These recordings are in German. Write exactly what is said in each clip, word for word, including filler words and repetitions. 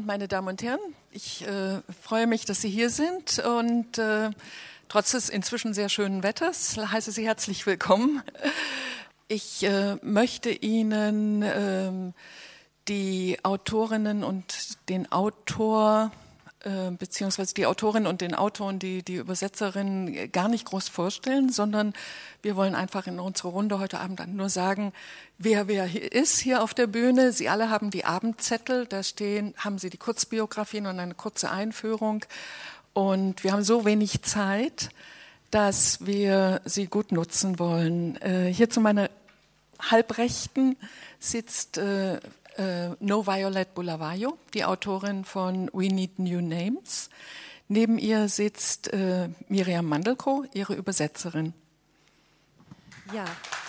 meine Damen und Herren, ich äh, freue mich, dass Sie hier sind und äh, trotz des inzwischen sehr schönen Wetters heiße Sie herzlich willkommen. Ich äh, möchte Ihnen äh, die Autorinnen und den Autor äh, beziehungsweise die Autorin und den Autor und die, die Übersetzerin gar nicht groß vorstellen, sondern wir wollen einfach in unserer Runde heute Abend dann nur sagen, wer wer hier ist hier auf der Bühne. Sie alle haben die Abendzettel, da stehen, haben Sie die Kurzbiografien und eine kurze Einführung. Und wir haben so wenig Zeit, dass wir sie gut nutzen wollen. Äh, hier zu meiner Halbrechten sitzt äh, äh, No Violet Bulawayo, die Autorin von We Need New Names. Neben ihr sitzt äh, Miriam Mandelkow, ihre Übersetzerin. Ja.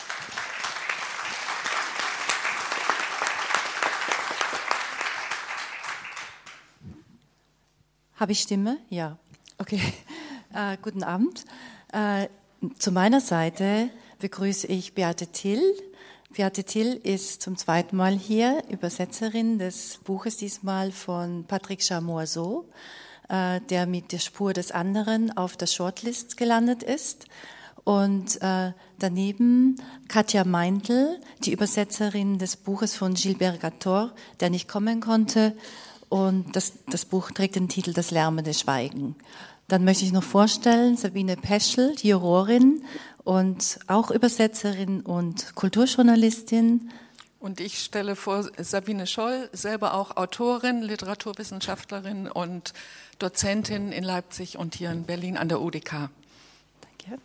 Habe ich Stimme? Ja. Okay. Äh, guten Abend. Äh, zu meiner Seite begrüße ich Beate Till. Beate Till ist zum zweiten Mal hier, Übersetzerin des Buches diesmal von Patrick Chamoiseau, äh, der mit der Spur des anderen auf der Shortlist gelandet ist. Und äh, daneben Katja Meindl, die Übersetzerin des Buches von Gilbert Gator, der nicht kommen konnte. Und das, das Buch trägt den Titel Das lärmende Schweigen. Dann möchte ich noch vorstellen Sabine Peschel, die Jurorin und auch Übersetzerin und Kulturjournalistin. Und ich stelle vor Sabine Scholl, selber auch Autorin, Literaturwissenschaftlerin und Dozentin in Leipzig und hier in Berlin an der U D K. Danke.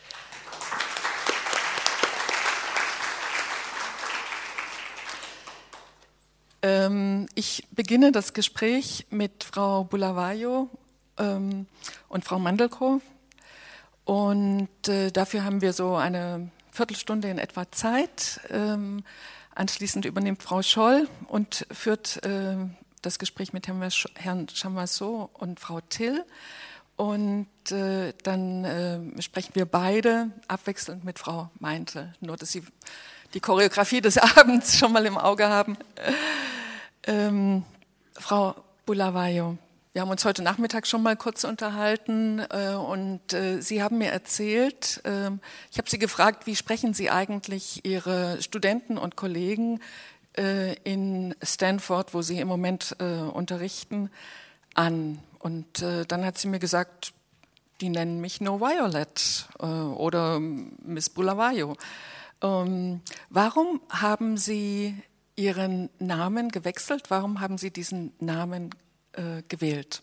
Ähm, ich beginne das Gespräch mit Frau Bulawayo ähm, und Frau Mandelkow. Und äh, dafür haben wir so eine Viertelstunde in etwa Zeit. Ähm, anschließend übernimmt Frau Scholl und führt äh, das Gespräch mit Herrn, Herrn Chamoiseau und Frau Till. Und äh, dann äh, sprechen wir beide abwechselnd mit Frau Meindl. Nur, dass Sie die Choreografie des Abends schon mal im Auge haben. Ähm, Frau Bulawayo, wir haben uns heute Nachmittag schon mal kurz unterhalten äh, und äh, Sie haben mir erzählt, äh, ich habe Sie gefragt, wie sprechen Sie eigentlich Ihre Studenten und Kollegen äh, in Stanford, wo Sie im Moment äh, unterrichten, an? Und äh, dann hat sie mir gesagt, die nennen mich No Violet äh, oder Miss Bulawayo. Ähm, warum haben Sie Ihren Namen gewechselt? Warum haben Sie diesen Namen äh, gewählt?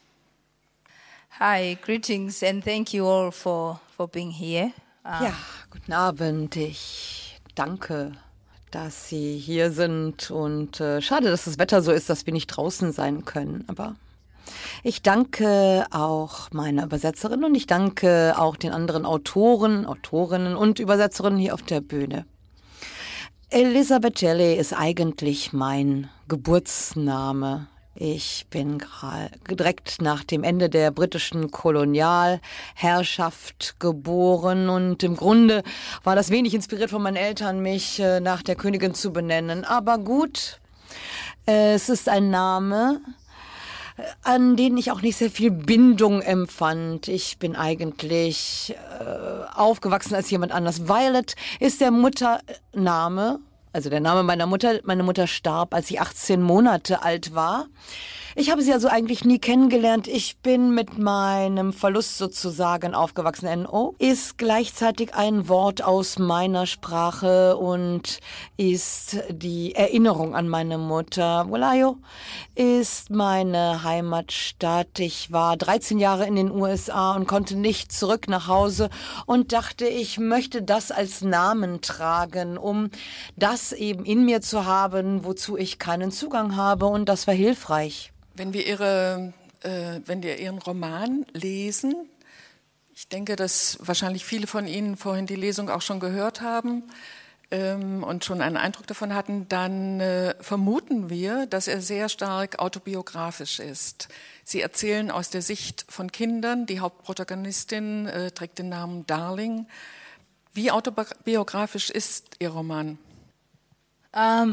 Hi, greetings and thank you all for, for being here. Um, ja, guten Abend. Ich danke, dass Sie hier sind und äh, schade, dass das Wetter so ist, dass wir nicht draußen sein können, aber ich danke auch meiner Übersetzerin und ich danke auch den anderen Autoren, Autorinnen und Übersetzerinnen hier auf der Bühne. Elizabeth Shelley ist eigentlich mein Geburtsname. Ich bin direkt nach dem Ende der britischen Kolonialherrschaft geboren und im Grunde war das wenig inspiriert von meinen Eltern, mich nach der Königin zu benennen. Aber gut, es ist ein Name, an denen ich auch nicht sehr viel Bindung empfand. Ich bin eigentlich äh, aufgewachsen als jemand anders. Violet ist der Muttername, also der Name meiner Mutter. Meine Mutter starb, als ich achtzehn Monate alt war. Ich habe sie also eigentlich nie kennengelernt. Ich bin mit meinem Verlust sozusagen aufgewachsen. N O ist gleichzeitig ein Wort aus meiner Sprache und ist die Erinnerung an meine Mutter. Bulawayo ist meine Heimatstadt. Ich war dreizehn Jahre in den U S A und konnte nicht zurück nach Hause und dachte, ich möchte das als Namen tragen, um das eben in mir zu haben, wozu ich keinen Zugang habe, und das war hilfreich. Wenn wir Ihre, äh, wenn wir Ihren Roman lesen, ich denke, dass wahrscheinlich viele von Ihnen vorhin die Lesung auch schon gehört haben ähm, und schon einen Eindruck davon hatten, dann äh, vermuten wir, dass er sehr stark autobiografisch ist. Sie erzählen aus der Sicht von Kindern. Die Hauptprotagonistin äh, trägt den Namen Darling. Wie autobiografisch ist Ihr Roman? Um,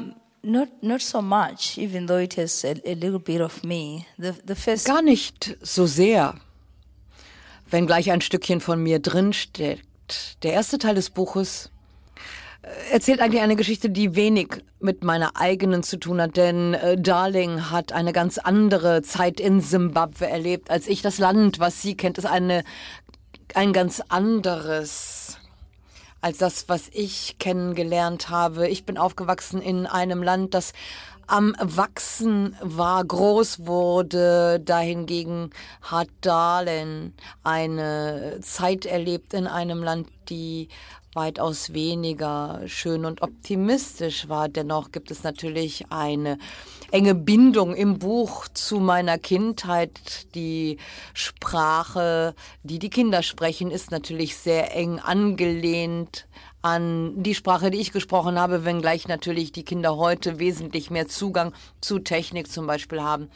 Not not so much, even though it has a, a little bit of me. The the first Gar nicht so sehr, wenngleich ein Stückchen von mir drin steckt. Der erste Teil des Buches erzählt eigentlich eine Geschichte, die wenig mit meiner eigenen zu tun hat, denn äh, Darling hat eine ganz andere Zeit in Simbabwe erlebt als ich. Das Land, was sie kennt, ist eine, ein ganz anderes als das, was ich kennengelernt habe. Ich bin aufgewachsen in einem Land, das am Wachsen war, groß wurde. Dahingegen hat Darling eine Zeit erlebt in einem Land, die weitaus weniger schön und optimistisch war. Dennoch gibt es natürlich eine enge Bindung im Buch zu meiner Kindheit. Die Sprache, die die Kinder sprechen, ist natürlich sehr eng angelehnt an die Sprache, die ich gesprochen habe, wenngleich natürlich die Kinder heute wesentlich mehr Zugang zu Technik zum Beispiel haben.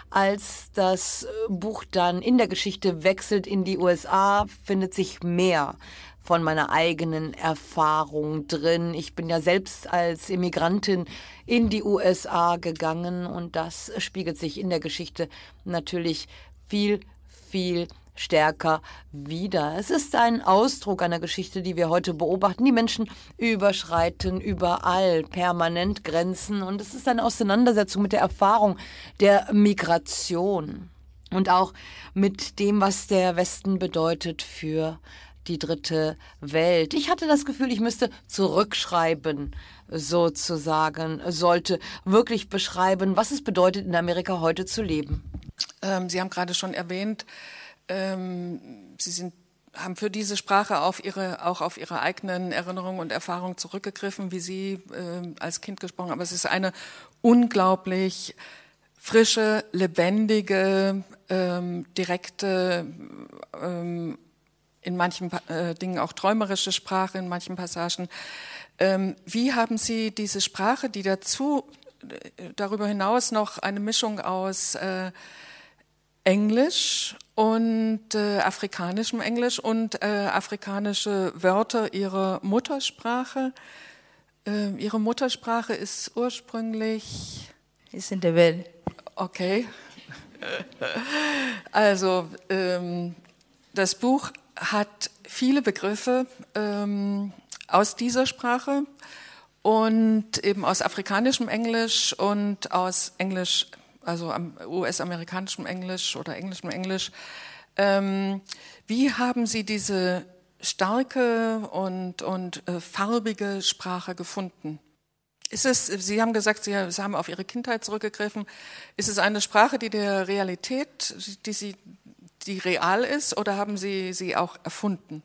Als das Buch dann in der Geschichte wechselt in die U S A, findet sich mehr von meiner eigenen Erfahrung drin. Ich bin ja selbst als Immigrantin in die U S A gegangen und das spiegelt sich in der Geschichte natürlich viel, viel stärker wider. Es ist ein Ausdruck einer Geschichte, die wir heute beobachten. Die Menschen überschreiten überall permanent Grenzen und es ist eine Auseinandersetzung mit der Erfahrung der Migration und auch mit dem, was der Westen bedeutet für die dritte Welt. Ich hatte das Gefühl, ich müsste zurückschreiben, sozusagen, sollte wirklich beschreiben, was es bedeutet, in Amerika heute zu leben. Ähm, Sie haben gerade schon erwähnt, ähm, Sie sind, haben für diese Sprache auf ihre, auch auf Ihre eigenen Erinnerungen und Erfahrungen zurückgegriffen, wie Sie ähm, als Kind gesprochen haben. Aber es ist eine unglaublich frische, lebendige, ähm, direkte, ähm, in manchen äh, Dingen auch träumerische Sprache, in manchen Passagen. Ähm, wie haben Sie diese Sprache, die dazu äh, darüber hinaus noch eine Mischung aus äh, Englisch und äh, afrikanischem Englisch und äh, afrikanische Wörter Ihrer Muttersprache? Äh, Ihre Muttersprache ist ursprünglich... It's in the bed. Okay. Also, ähm, das Buch hat viele Begriffe ähm, aus dieser Sprache und eben aus afrikanischem Englisch und aus Englisch, also U S-amerikanischem Englisch oder englischem Englisch. Ähm, wie haben Sie diese starke und, und äh, farbige Sprache gefunden? Ist es, Sie haben gesagt, Sie haben auf Ihre Kindheit zurückgegriffen. Ist es eine Sprache, die der Realität, die Sie die real ist, oder haben Sie sie auch erfunden?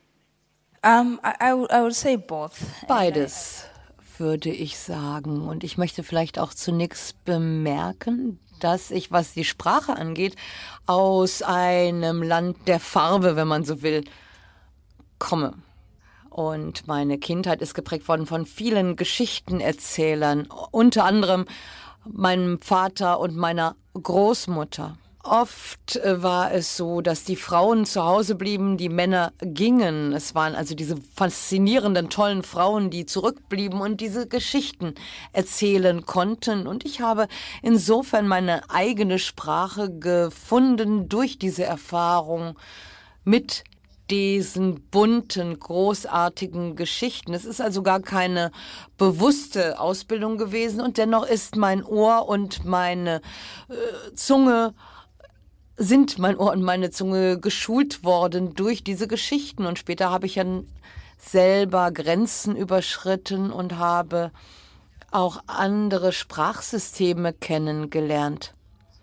Um, I, I, would, I would say both. Beides, würde ich sagen. Und ich möchte vielleicht auch zunächst bemerken, dass ich, was die Sprache angeht, aus einem Land der Farbe, wenn man so will, komme. Und meine Kindheit ist geprägt worden von vielen Geschichtenerzählern, unter anderem meinem Vater und meiner Großmutter. Oft war es so, dass die Frauen zu Hause blieben, die Männer gingen. Es waren also diese faszinierenden, tollen Frauen, die zurückblieben und diese Geschichten erzählen konnten. Und ich habe insofern meine eigene Sprache gefunden durch diese Erfahrung mit diesen bunten, großartigen Geschichten. Es ist also gar keine bewusste Ausbildung gewesen und dennoch ist mein Ohr und meine äh, Zunge sind mein Ohr und meine Zunge geschult worden durch diese Geschichten. Und später habe ich dann selber Grenzen überschritten und habe auch andere Sprachsysteme kennengelernt.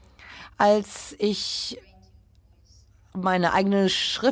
Als ich meine eigene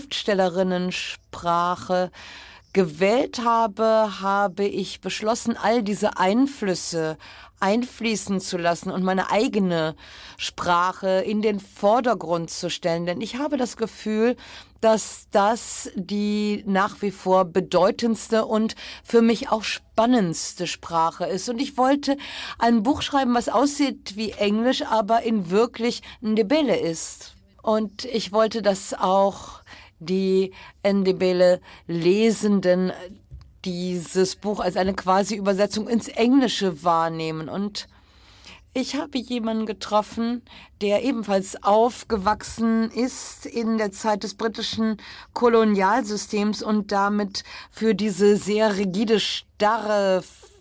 Schriftstellerinnensprache gewählt habe, habe ich beschlossen, all diese Einflüsse einfließen zu lassen und meine eigene Sprache in den Vordergrund zu stellen. Denn ich habe das Gefühl, dass das die nach wie vor bedeutendste und für mich auch spannendste Sprache ist. Und ich wollte ein Buch schreiben, was aussieht wie Englisch, aber in wirklich Ndebele ist. Und ich wollte, dass auch die Ndebele-Lesenden dieses Buch als eine quasi Übersetzung ins Englische wahrnehmen. Und ich habe jemanden getroffen, der ebenfalls aufgewachsen ist in der Zeit des britischen Kolonialsystems und damit für diese sehr rigide, starre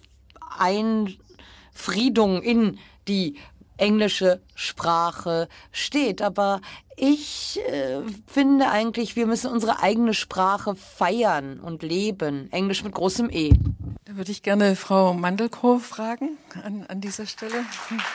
Einfriedung in die englische Sprache steht. Aber ich äh, finde eigentlich, wir müssen unsere eigene Sprache feiern und leben. Englisch mit großem E. Da würde ich gerne Frau Mandelkow fragen an, an dieser Stelle.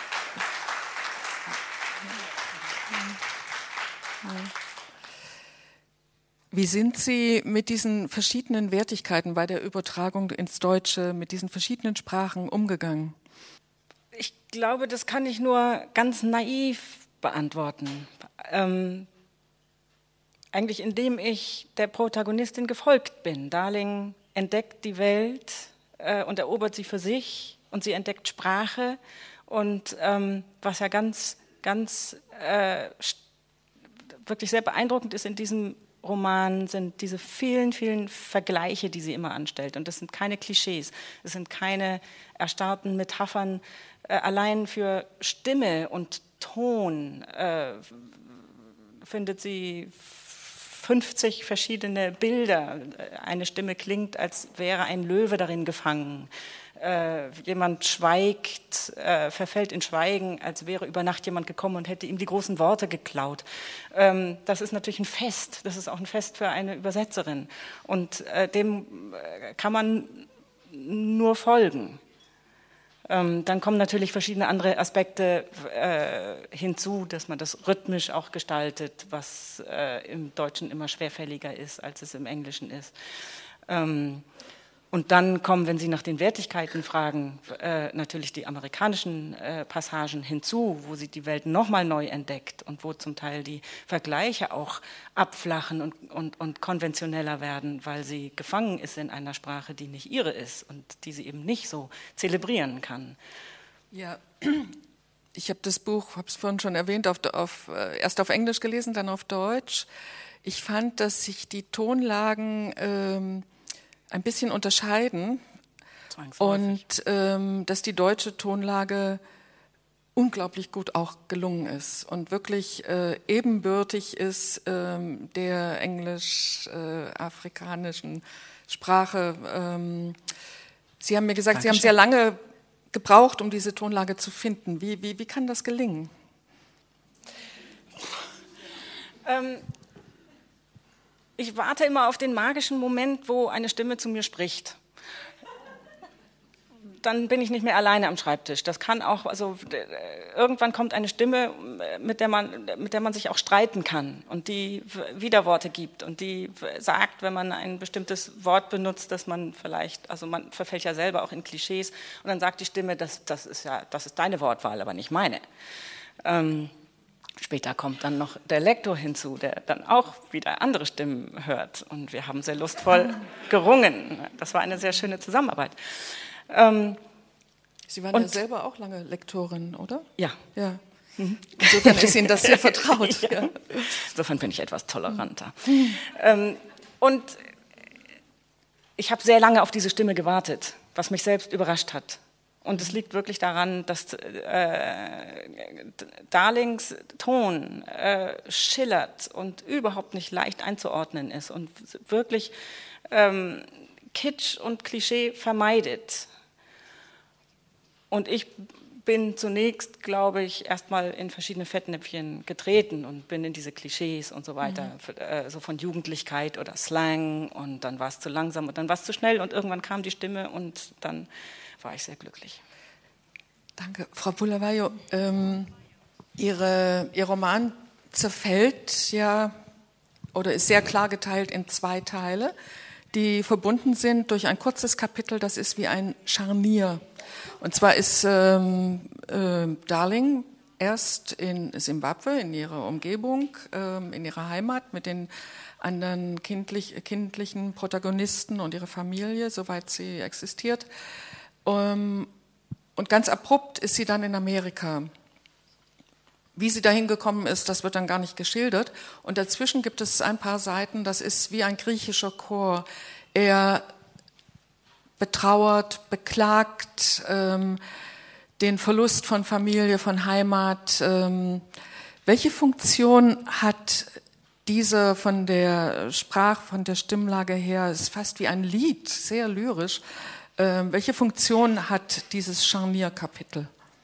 Wie sind Sie mit diesen verschiedenen Wertigkeiten bei der Übertragung ins Deutsche, mit diesen verschiedenen Sprachen umgegangen? Ich glaube, das kann ich nur ganz naiv beantworten. Ähm, eigentlich indem ich der Protagonistin gefolgt bin. Darling entdeckt die Welt äh, und erobert sie für sich und sie entdeckt Sprache und ähm, was ja ganz, ganz äh, wirklich sehr beeindruckend ist in diesem Roman, sind diese vielen, vielen Vergleiche, die sie immer anstellt. Und das sind keine Klischees, es sind keine erstarrten Metaphern. Äh, allein für Stimme und Ton äh, findet sie fünfzig verschiedene Bilder. Eine Stimme klingt, als wäre ein Löwe darin gefangen. Äh, jemand schweigt, äh, verfällt in Schweigen, als wäre über Nacht jemand gekommen und hätte ihm die großen Worte geklaut. Ähm, das ist natürlich ein Fest, das ist auch ein Fest für eine Übersetzerin. Und äh, dem äh, kann man nur folgen. Ähm, dann kommen natürlich verschiedene andere Aspekte äh, hinzu, dass man das rhythmisch auch gestaltet, was äh, im Deutschen immer schwerfälliger ist, als es im Englischen ist. Ähm, Und dann kommen, wenn Sie nach den Wertigkeiten fragen, äh, natürlich die amerikanischen äh, Passagen hinzu, wo sie die Welt nochmal neu entdeckt und wo zum Teil die Vergleiche auch abflachen und, und, und konventioneller werden, weil sie gefangen ist in einer Sprache, die nicht ihre ist und die sie eben nicht so zelebrieren kann. Ja, ich habe das Buch, habe es vorhin schon erwähnt, auf, auf, erst auf Englisch gelesen, dann auf Deutsch. Ich fand, dass sich die Tonlagen ähm, ein bisschen unterscheiden und ähm, dass die deutsche Tonlage unglaublich gut auch gelungen ist und wirklich äh, ebenbürtig ist ähm, der englisch-afrikanischen äh, Sprache. Ähm, Sie haben mir gesagt, Dankeschön. Sie haben sehr lange gebraucht, um diese Tonlage zu finden. Wie, wie, wie kann das gelingen? Ähm Ich warte immer auf den magischen Moment, wo eine Stimme zu mir spricht. Dann bin ich nicht mehr alleine am Schreibtisch. Das kann auch, also irgendwann kommt eine Stimme, mit der man, mit der man sich auch streiten kann und die Widerworte gibt und die sagt, wenn man ein bestimmtes Wort benutzt, dass man vielleicht, also man verfällt ja selber auch in Klischees und dann sagt die Stimme, das, das ist ja, das ist deine Wortwahl, aber nicht meine. Ähm, Später kommt dann noch der Lektor hinzu, der dann auch wieder andere Stimmen hört. Und wir haben sehr lustvoll gerungen. Das war eine sehr schöne Zusammenarbeit. Ähm, Sie waren ja selber auch lange Lektorin, oder? Ja. ja. Mhm. Insofern ist Ihnen das sehr vertraut. ja. Ja. Insofern bin ich etwas toleranter. Mhm. Ähm, und ich habe sehr lange auf diese Stimme gewartet, was mich selbst überrascht hat. Und es liegt wirklich daran, dass äh, Darlings Ton äh, schillert und überhaupt nicht leicht einzuordnen ist und wirklich ähm, Kitsch und Klischee vermeidet. Und ich bin zunächst, glaube ich, erstmal in verschiedene Fettnäpfchen getreten und bin in diese Klischees und so weiter, mhm. äh, so von Jugendlichkeit oder Slang und dann war es zu langsam und dann war es zu schnell und irgendwann kam die Stimme und dann war ich sehr glücklich. Danke. Frau Bulawayo, ähm, Ihre, Ihr Roman zerfällt ja oder ist sehr klar geteilt in zwei Teile, die verbunden sind durch ein kurzes Kapitel, das ist wie ein Scharnier. Und zwar ist ähm, äh, Darling erst in Simbabwe, in ihrer Umgebung, ähm, in ihrer Heimat mit den anderen kindlich, kindlichen Protagonisten und ihrer Familie, soweit sie existiert. Um, und ganz abrupt ist sie dann in Amerika. Wie sie dahin gekommen ist, das wird dann gar nicht geschildert. Und dazwischen gibt es ein paar Seiten, das ist wie ein griechischer Chor. Er betrauert, beklagt, ähm, den Verlust von Familie, von Heimat. Ähm, welche Funktion hat diese von der Sprache, von der Stimmlage her, ist fast wie ein Lied, sehr lyrisch. Ähm, welche Funktion hat dieses Scharnierkapitel?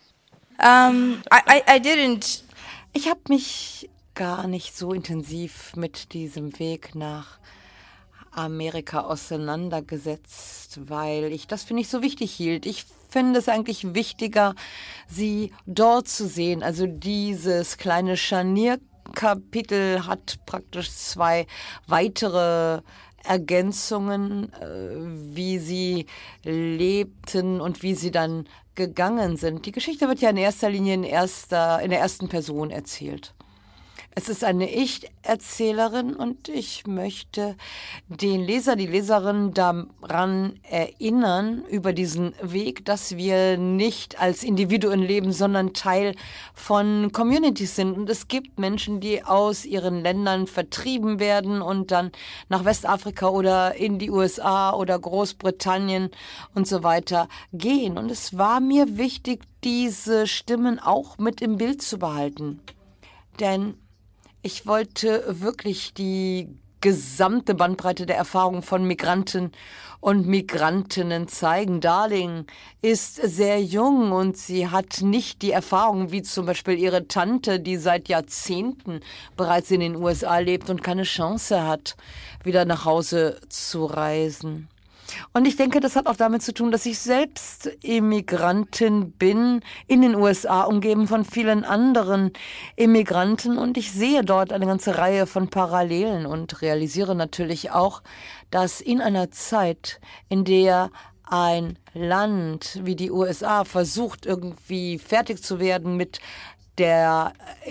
Um, I, I, I didn't. Ich habe mich gar nicht so intensiv mit diesem Weg nach Amerika auseinandergesetzt, weil ich das für nicht so wichtig hielt. Ich finde es eigentlich wichtiger, sie dort zu sehen. Also dieses kleine Scharnierkapitel hat praktisch zwei weitere Ergänzungen, wie sie lebten und wie sie dann gegangen sind. Die Geschichte wird ja in erster Linie in, erster, in der ersten Person erzählt. Es ist eine Ich-Erzählerin und ich möchte den Leser, die Leserin daran erinnern, über diesen Weg, dass wir nicht als Individuen leben, sondern Teil von Communities sind. Und es gibt Menschen, die aus ihren Ländern vertrieben werden und dann nach Westafrika oder in die U S A oder Großbritannien und so weiter gehen. Und es war mir wichtig, diese Stimmen auch mit im Bild zu behalten. Denn ich wollte wirklich die gesamte Bandbreite der Erfahrung von Migranten und Migrantinnen zeigen. Darling ist sehr jung und sie hat nicht die Erfahrung wie zum Beispiel ihre Tante, die seit Jahrzehnten bereits in den U S A lebt und keine Chance hat, wieder nach Hause zu reisen. Und ich denke, das hat auch damit zu tun, dass ich selbst Immigrantin bin, in den U S A, umgeben von vielen anderen Immigranten. Und ich sehe dort eine ganze Reihe von Parallelen und realisiere natürlich auch, dass in einer Zeit, in der ein Land wie die U S A versucht, irgendwie fertig zu werden mit der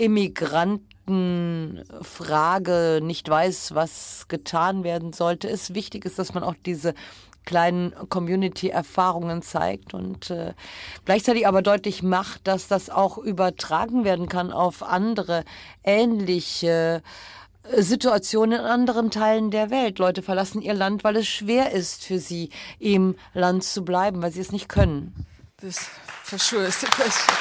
Immigranten Frage, nicht weiß, was getan werden sollte, es wichtig ist, dass man auch diese kleinen Community-Erfahrungen zeigt und äh, gleichzeitig aber deutlich macht, dass das auch übertragen werden kann auf andere ähnliche Situationen in anderen Teilen der Welt. Leute verlassen ihr Land, weil es schwer ist für sie, im Land zu bleiben, weil sie es nicht können. Das for sure is the question.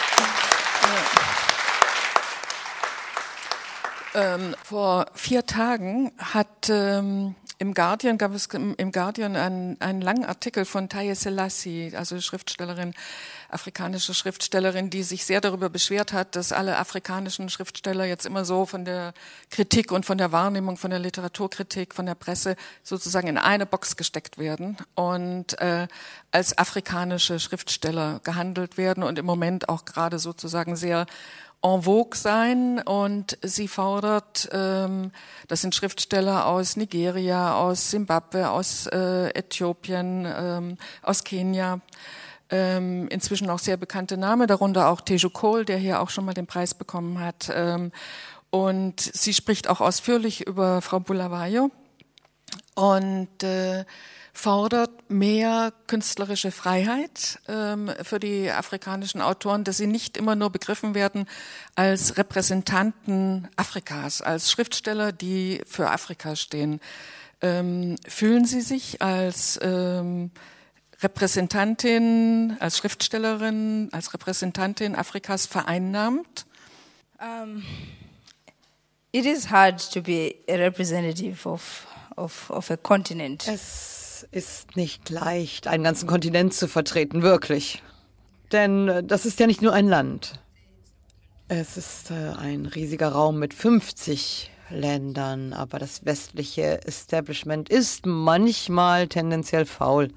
Ja. Ähm, vor vier Tagen hat ähm, im Guardian gab es im, im Guardian einen, einen langen Artikel von Taye Selassie, also Schriftstellerin, afrikanische Schriftstellerin, die sich sehr darüber beschwert hat, dass alle afrikanischen Schriftsteller jetzt immer so von der Kritik und von der Wahrnehmung, von der Literaturkritik, von der Presse sozusagen in eine Box gesteckt werden und äh, als afrikanische Schriftsteller gehandelt werden und im Moment auch gerade sozusagen sehr en vogue sein, und sie fordert, ähm, das sind Schriftsteller aus Nigeria, aus Simbabwe, aus äh, Äthiopien, ähm, aus Kenia, ähm, inzwischen auch sehr bekannte Namen, darunter auch Teju Cole, der hier auch schon mal den Preis bekommen hat. Ähm, und sie spricht auch ausführlich über Frau Bulawayo und äh, fordert mehr künstlerische Freiheit ähm, für die afrikanischen Autoren, dass sie nicht immer nur begriffen werden als Repräsentanten Afrikas, als Schriftsteller, die für Afrika stehen. Ähm, fühlen Sie sich als ähm, Repräsentantin, als Schriftstellerin, als Repräsentantin Afrikas vereinnahmt? Um, it is hard to be a representative of, of, of a continent. Es ist nicht leicht, einen ganzen Kontinent zu vertreten, wirklich. Denn das ist ja nicht nur ein Land. Es ist äh, ein riesiger Raum mit fünfzig Ländern, aber das westliche Establishment ist manchmal tendenziell faul.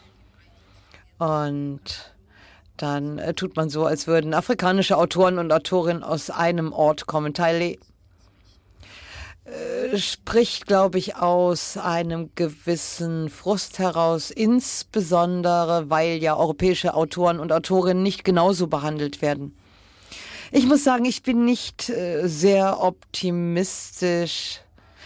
Und dann äh, tut man so, als würden afrikanische Autoren und Autorinnen aus einem Ort kommen. Taye äh, spricht, glaube ich, aus einem gewissen Frust heraus, insbesondere weil ja europäische Autoren und Autorinnen nicht genauso behandelt werden. Ich muss sagen, ich bin nicht äh, sehr optimistisch,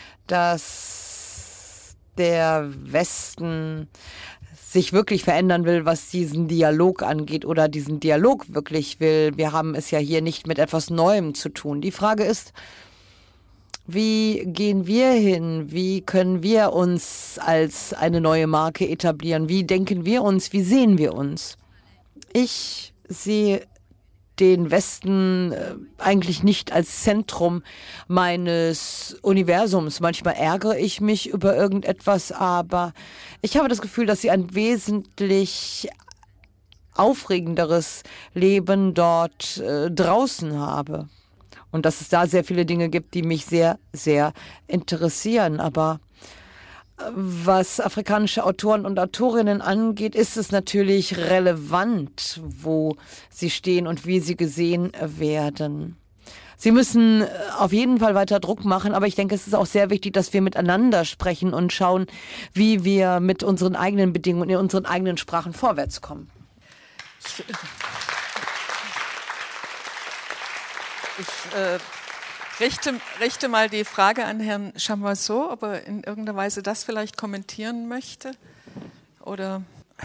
dass der Westen sich wirklich verändern will, was diesen Dialog angeht oder diesen Dialog wirklich will. Wir haben es ja hier nicht mit etwas Neuem zu tun. Die Frage ist, Wie gehen wir hin? Wie können wir uns als eine neue Marke etablieren? Wie denken wir uns? Wie sehen wir uns? Ich sehe den Westen äh, eigentlich nicht als Zentrum meines Universums. Manchmal ärgere ich mich über irgendetwas, aber ich habe das Gefühl, dass sie ein wesentlich aufregenderes Leben dort äh, draußen habe. Und dass es da sehr viele Dinge gibt, die mich sehr, sehr interessieren. Aber was afrikanische Autoren und Autorinnen angeht, ist es natürlich relevant, wo sie stehen und wie sie gesehen werden. Sie müssen auf jeden Fall weiter Druck machen, aber ich denke, es ist auch sehr wichtig, dass wir miteinander sprechen und schauen, wie wir mit unseren eigenen Bedingungen in unseren eigenen Sprachen vorwärts kommen. Ich, ich äh, richte, richte mal die Frage an Herrn Chamoiseau, ob er in irgendeiner Weise das vielleicht kommentieren möchte. Oder?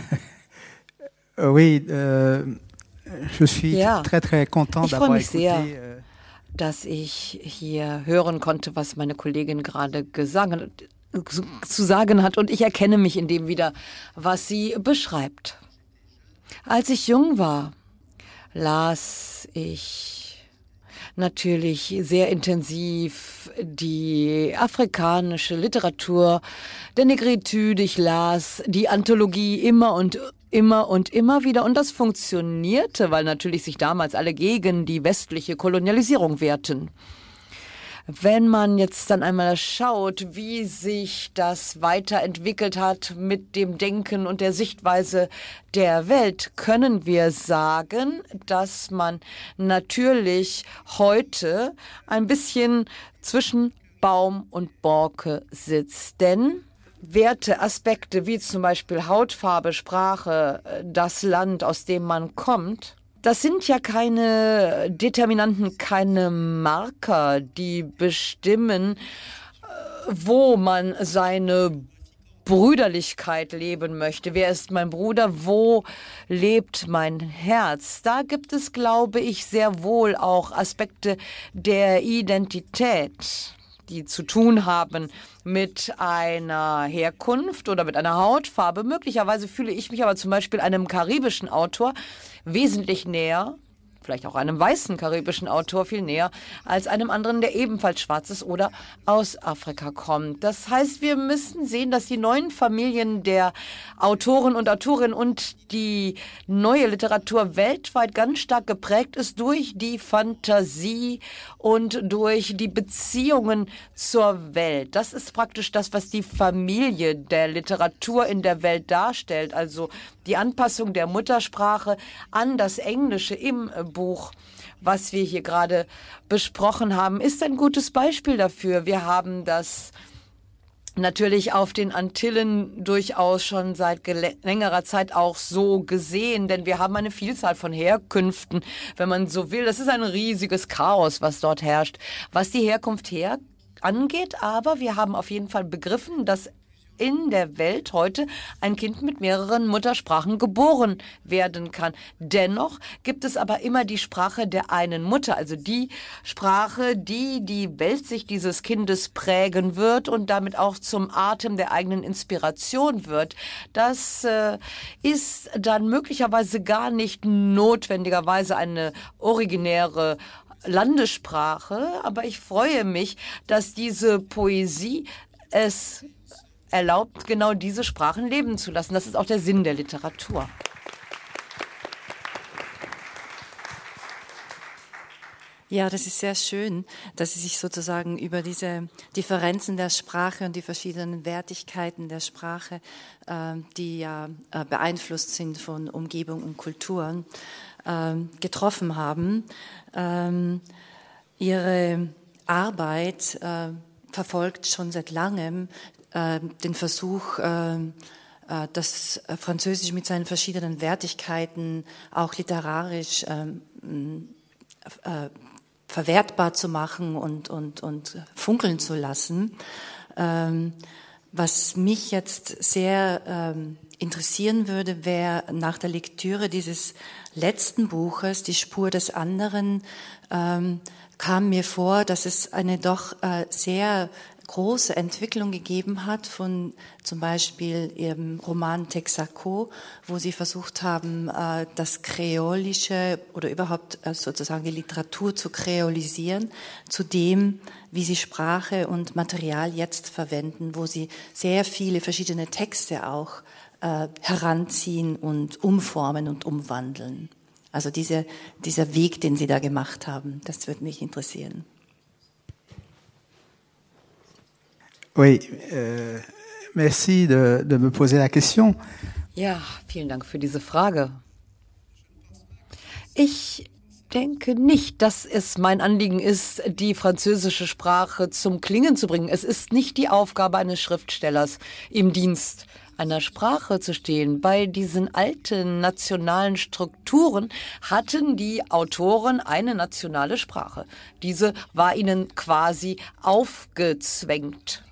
Oui, euh, je suis ja, très très content ich freue mich écouté, sehr, euh, dass ich hier hören konnte, was meine Kollegin gerade gesagt hat, zu sagen hat. Und ich erkenne mich in dem wieder, was sie beschreibt. Als ich jung war, las ich natürlich sehr intensiv die afrikanische Literatur der Negritude. Ich las die Anthologie immer und immer und immer wieder. Und das funktionierte, weil natürlich sich damals alle gegen die westliche Kolonialisierung wehrten. Wenn man jetzt dann einmal schaut, wie sich das weiterentwickelt hat mit dem Denken und der Sichtweise der Welt, können wir sagen, dass man natürlich heute ein bisschen zwischen Baum und Borke sitzt. Denn Werte, Aspekte wie zum Beispiel Hautfarbe, Sprache, das Land, aus dem man kommt, das sind ja keine Determinanten, keine Marker, die bestimmen, wo man seine Brüderlichkeit leben möchte. Wer ist mein Bruder? Wo lebt mein Herz? Da gibt es, glaube ich, sehr wohl auch Aspekte der Identität, die zu tun haben mit einer Herkunft oder mit einer Hautfarbe. Möglicherweise fühle ich mich aber zum Beispiel einem karibischen Autor wesentlich näher, vielleicht auch einem weißen karibischen Autor viel näher, als einem anderen, der ebenfalls schwarz ist oder aus Afrika kommt. Das heißt, wir müssen sehen, dass die neuen Familien der Autoren und Autorinnen und die neue Literatur weltweit ganz stark geprägt ist durch die Fantasie und durch die Beziehungen zur Welt. Das ist praktisch das, was die Familie der Literatur in der Welt darstellt, also die Anpassung der Muttersprache an das Englische im Buch, was wir hier gerade besprochen haben, ist ein gutes Beispiel dafür. Wir haben das natürlich auf den Antillen durchaus schon seit längerer Zeit auch so gesehen, denn wir haben eine Vielzahl von Herkünften, wenn man so will. Das ist ein riesiges Chaos, was dort herrscht, was die Herkunft her angeht, aber wir haben auf jeden Fall begriffen, dass in der Welt heute ein Kind mit mehreren Muttersprachen geboren werden kann. Dennoch gibt es aber immer die Sprache der einen Mutter, also die Sprache, die die Weltsicht dieses Kindes prägen wird und damit auch zum Atem der eigenen Inspiration wird. Das äh, ist dann möglicherweise gar nicht notwendigerweise eine originäre Landessprache, aber ich freue mich, dass diese Poesie es erlaubt, genau diese Sprachen leben zu lassen. Das ist auch der Sinn der Literatur. Ja, das ist sehr schön, dass Sie sich sozusagen über diese Differenzen der Sprache und die verschiedenen Wertigkeiten der Sprache, äh, die ja äh, beeinflusst sind von Umgebung und Kulturen, äh, getroffen haben. Ähm, Ihre Arbeit äh, verfolgt schon seit langem den Versuch, das Französisch mit seinen verschiedenen Wertigkeiten auch literarisch verwertbar zu machen und, und, und funkeln zu lassen. Was mich jetzt sehr interessieren würde, wäre nach der Lektüre dieses letzten Buches, Die Spur des anderen, kam mir vor, dass es eine doch äh, sehr große Entwicklung gegeben hat von zum Beispiel ihrem Roman Texaco, wo sie versucht haben, äh, das Kreolische oder überhaupt äh, sozusagen die Literatur zu kreolisieren, zu dem, wie sie Sprache und Material jetzt verwenden, wo sie sehr viele verschiedene Texte auch äh, heranziehen und umformen und umwandeln. Also diese, dieser Weg, den Sie da gemacht haben, das würde mich interessieren. Oui, euh, merci de, de me poser la question. Ja, vielen Dank für diese Frage. Ich denke nicht, dass es mein Anliegen ist, die französische Sprache zum Klingen zu bringen. Es ist nicht die Aufgabe eines Schriftstellers, im Dienst einer Sprache zu stehen. Bei diesen alten nationalen Strukturen hatten die Autoren eine nationale Sprache. Diese war ihnen quasi aufgezwängt.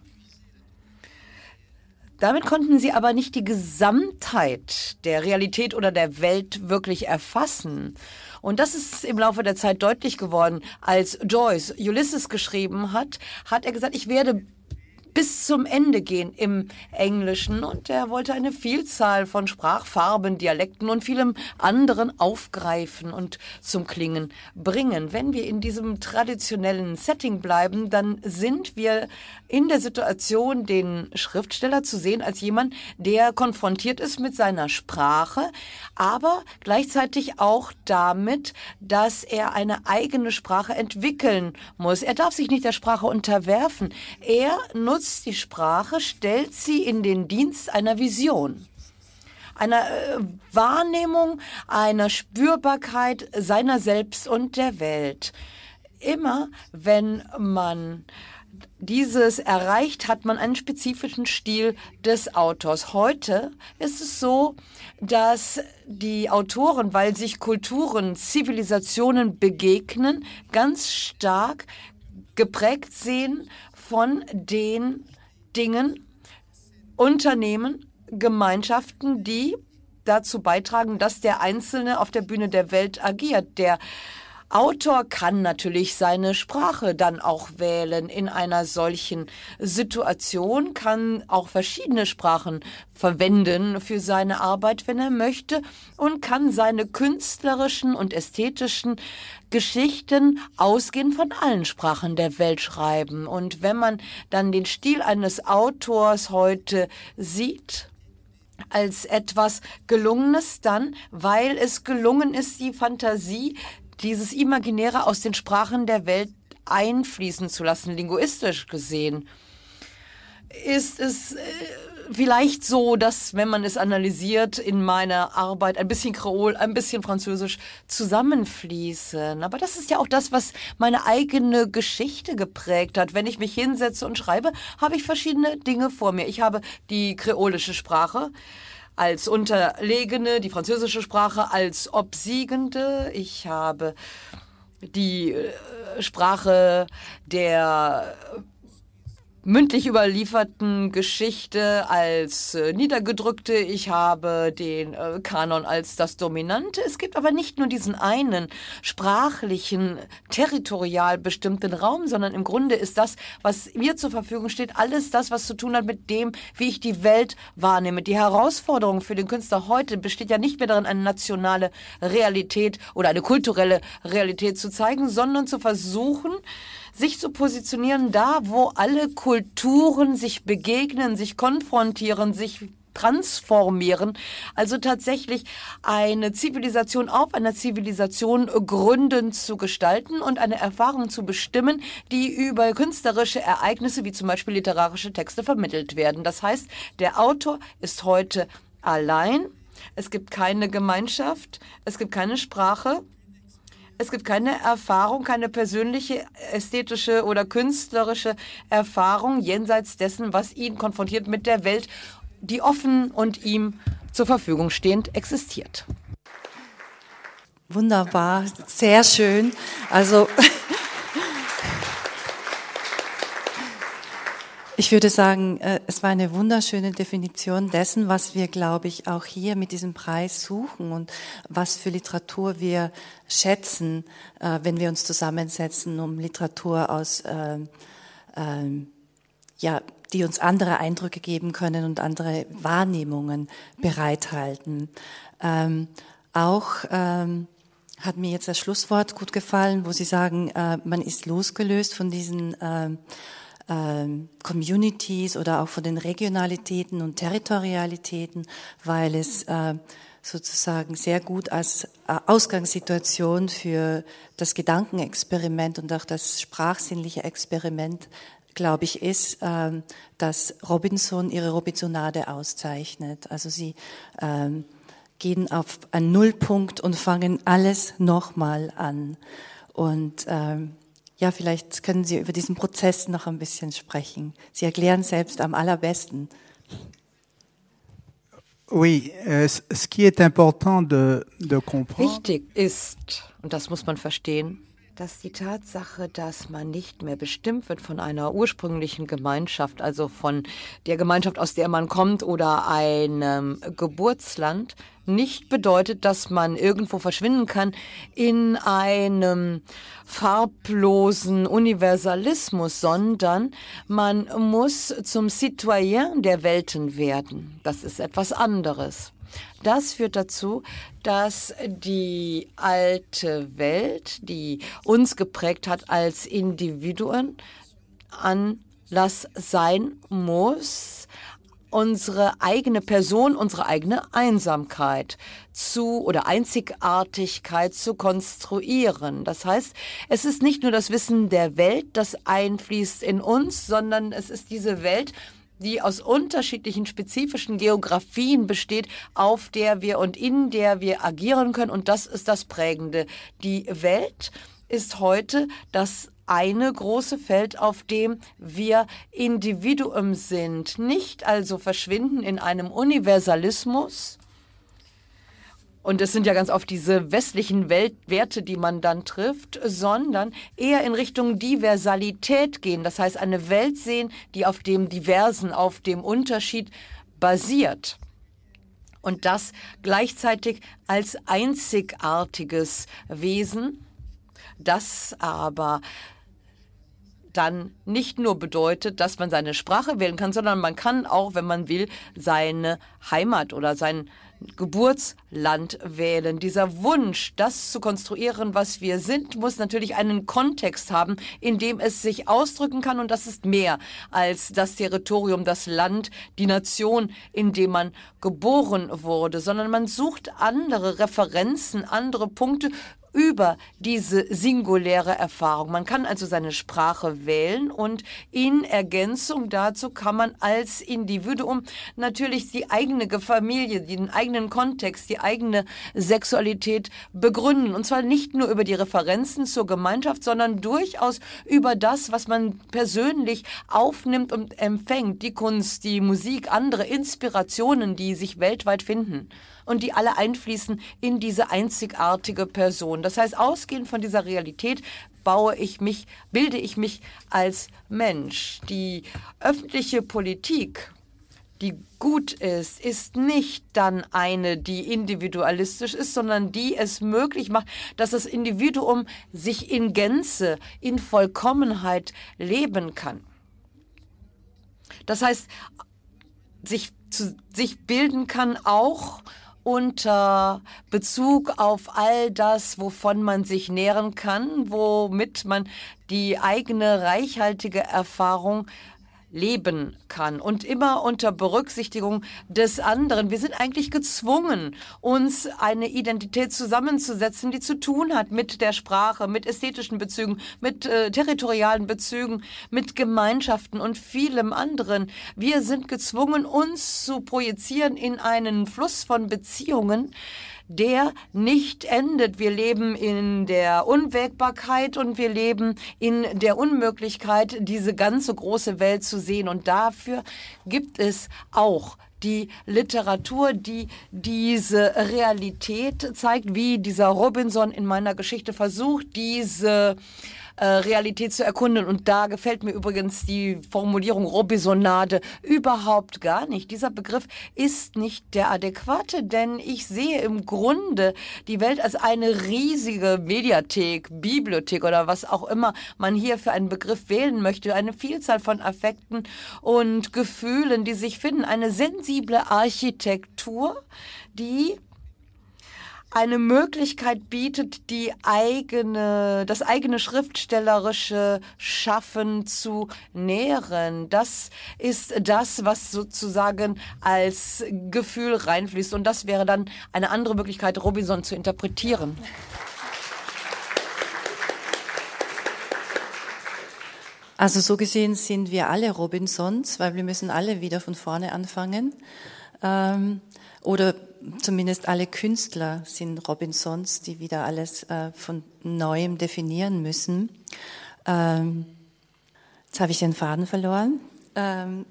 Damit konnten sie aber nicht die Gesamtheit der Realität oder der Welt wirklich erfassen. Und das ist im Laufe der Zeit deutlich geworden. Als Joyce Ulysses geschrieben hat, hat er gesagt, ich werde bis zum Ende gehen im Englischen, und er wollte eine Vielzahl von Sprachfarben, Dialekten und vielem anderen aufgreifen und zum Klingen bringen. Wenn wir in diesem traditionellen Setting bleiben, dann sind wir in der Situation, den Schriftsteller zu sehen als jemand, der konfrontiert ist mit seiner Sprache, aber gleichzeitig auch damit, dass er eine eigene Sprache entwickeln muss. Er darf sich nicht der Sprache unterwerfen. Er nutzt die Sprache, stellt sie in den Dienst einer Vision, einer äh, Wahrnehmung, einer Spürbarkeit seiner selbst und der Welt. Immer wenn man dieses erreicht, hat man einen spezifischen Stil des Autors. Heute ist es so, dass die Autoren, weil sich Kulturen, Zivilisationen begegnen, ganz stark geprägt sehen von den Dingen, Unternehmen, Gemeinschaften, die dazu beitragen, dass der Einzelne auf der Bühne der Welt agiert. Der Autor kann natürlich seine Sprache dann auch wählen. In einer solchen Situation kann auch verschiedene Sprachen verwenden für seine Arbeit, wenn er möchte, und kann seine künstlerischen und ästhetischen Geschichten ausgehend von allen Sprachen der Welt schreiben. Und wenn man dann den Stil eines Autors heute sieht, als etwas Gelungenes, dann, weil es gelungen ist, die Fantasie, dieses Imaginäre aus den Sprachen der Welt einfließen zu lassen, linguistisch gesehen, ist es äh, vielleicht so, dass, wenn man es analysiert, in meiner Arbeit ein bisschen Kreol, ein bisschen Französisch zusammenfließen. Aber das ist ja auch das, was meine eigene Geschichte geprägt hat. Wenn ich mich hinsetze und schreibe, habe ich verschiedene Dinge vor mir. Ich habe die kreolische Sprache als Unterlegene, die französische Sprache als Obsiegende. Ich habe die Sprache der mündlich überlieferten Geschichte als äh, niedergedrückte. Ich habe den äh, Kanon als das Dominante. Es gibt aber nicht nur diesen einen sprachlichen, territorial bestimmten Raum, sondern im Grunde ist das, was mir zur Verfügung steht, alles das, was zu tun hat mit dem, wie ich die Welt wahrnehme. Die Herausforderung für den Künstler heute besteht ja nicht mehr darin, eine nationale Realität oder eine kulturelle Realität zu zeigen, sondern zu versuchen, sich zu positionieren da, wo alle Kulturen sich begegnen, sich konfrontieren, sich transformieren. Also tatsächlich eine Zivilisation auf einer Zivilisation gründend zu gestalten und eine Erfahrung zu bestimmen, die über künstlerische Ereignisse wie zum Beispiel literarische Texte vermittelt werden. Das heißt, der Autor ist heute allein. Es gibt keine Gemeinschaft, es gibt keine Sprache. Es gibt keine Erfahrung, keine persönliche, ästhetische oder künstlerische Erfahrung jenseits dessen, was ihn konfrontiert mit der Welt, die offen und ihm zur Verfügung stehend existiert. Wunderbar, sehr schön. Also Ich würde sagen, es war eine wunderschöne Definition dessen, was wir, glaube ich, auch hier mit diesem Preis suchen und was für Literatur wir schätzen, wenn wir uns zusammensetzen, um Literatur aus, äh, äh, ja, die uns andere Eindrücke geben können und andere Wahrnehmungen bereithalten. Ähm, auch ähm, hat mir jetzt das Schlusswort gut gefallen, wo Sie sagen, äh, man ist losgelöst von diesen äh, Communities oder auch von den Regionalitäten und Territorialitäten, weil es äh, sozusagen sehr gut als äh, Ausgangssituation für das Gedankenexperiment und auch das sprachsinnliche Experiment, glaube ich, ist, äh, dass Robinson ihre Robinsonade auszeichnet. Also sie äh, gehen auf einen Nullpunkt und fangen alles nochmal an. Und äh, ja, vielleicht können Sie über diesen Prozess noch ein bisschen sprechen. Sie erklären selbst am allerbesten. Oui, euh, ce qui est important de, de comprendre. Wichtig ist, und das muss man verstehen, dass die Tatsache, dass man nicht mehr bestimmt wird von einer ursprünglichen Gemeinschaft, also von der Gemeinschaft, aus der man kommt oder einem Geburtsland, nicht bedeutet, dass man irgendwo verschwinden kann in einem farblosen Universalismus, sondern man muss zum Citoyen der Welten werden. Das ist etwas anderes. Das führt dazu, dass die alte Welt, die uns geprägt hat als Individuen, Anlass sein muss, unsere eigene Person, unsere eigene Einsamkeit zu oder Einzigartigkeit zu konstruieren. Das heißt, es ist nicht nur das Wissen der Welt, das einfließt in uns, sondern es ist diese Welt, die aus unterschiedlichen spezifischen Geografien besteht, auf der wir und in der wir agieren können. Und das ist das Prägende. Die Welt ist heute das eine große Feld, auf dem wir Individuum sind. Nicht also verschwinden in einem Universalismus. Und es sind ja ganz oft diese westlichen Weltwerte, die man dann trifft, sondern eher in Richtung Diversalität gehen. Das heißt, eine Welt sehen, die auf dem Diversen, auf dem Unterschied basiert. Und das gleichzeitig als einzigartiges Wesen, das aber dann nicht nur bedeutet, dass man seine Sprache wählen kann, sondern man kann auch, wenn man will, seine Heimat oder sein Geburtsland wählen. Dieser Wunsch, das zu konstruieren, was wir sind, muss natürlich einen Kontext haben, in dem es sich ausdrücken kann. Und das ist mehr als das Territorium, das Land, die Nation, in dem man geboren wurde, sondern man sucht andere Referenzen, andere Punkte über diese singuläre Erfahrung. Man kann also seine Sprache wählen und in Ergänzung dazu kann man als Individuum natürlich die eigene Familie, den eigenen Kontext, die eigene Sexualität begründen. Und zwar nicht nur über die Referenzen zur Gemeinschaft, sondern durchaus über das, was man persönlich aufnimmt und empfängt. Die Kunst, die Musik, andere Inspirationen, die sich weltweit finden und die alle einfließen in diese einzigartige Person. Das heißt, ausgehend von dieser Realität baue ich mich, bilde ich mich als Mensch. Die öffentliche Politik, die gut ist, ist nicht dann eine, die individualistisch ist, sondern die es möglich macht, dass das Individuum sich in Gänze, in Vollkommenheit leben kann. Das heißt, sich, zu, sich bilden kann auch unter Bezug auf all das, wovon man sich nähren kann, womit man die eigene reichhaltige Erfahrung leben kann und immer unter Berücksichtigung des anderen. Wir sind eigentlich gezwungen, uns eine Identität zusammenzusetzen, die zu tun hat mit der Sprache, mit ästhetischen Bezügen, mit äh, territorialen Bezügen, mit Gemeinschaften und vielem anderen. Wir sind gezwungen, uns zu projizieren in einen Fluss von Beziehungen, der nicht endet. Wir leben in der Unwägbarkeit und wir leben in der Unmöglichkeit, diese ganze große Welt zu sehen. Und dafür gibt es auch die Literatur, die diese Realität zeigt, wie dieser Robinson in meiner Geschichte versucht, diese äh, Realität zu erkunden. Und da gefällt mir übrigens die Formulierung Robinsonade überhaupt gar nicht. Dieser Begriff ist nicht der adäquate, denn ich sehe im Grunde die Welt als eine riesige Mediathek, Bibliothek oder was auch immer man hier für einen Begriff wählen möchte. Eine Vielzahl von Affekten und Gefühlen, die sich finden. Eine sensible Architektur, die eine Möglichkeit bietet, die eigene, das eigene schriftstellerische Schaffen zu nähren. Das ist das, was sozusagen als Gefühl reinfließt. Und das wäre dann eine andere Möglichkeit, Robinson zu interpretieren. Also so gesehen sind wir alle Robinsons, weil wir müssen alle wieder von vorne anfangen. Ähm, oder zumindest alle Künstler sind Robinsons, die wieder alles äh, von Neuem definieren müssen. Ähm, jetzt habe ich den Faden verloren. Ähm.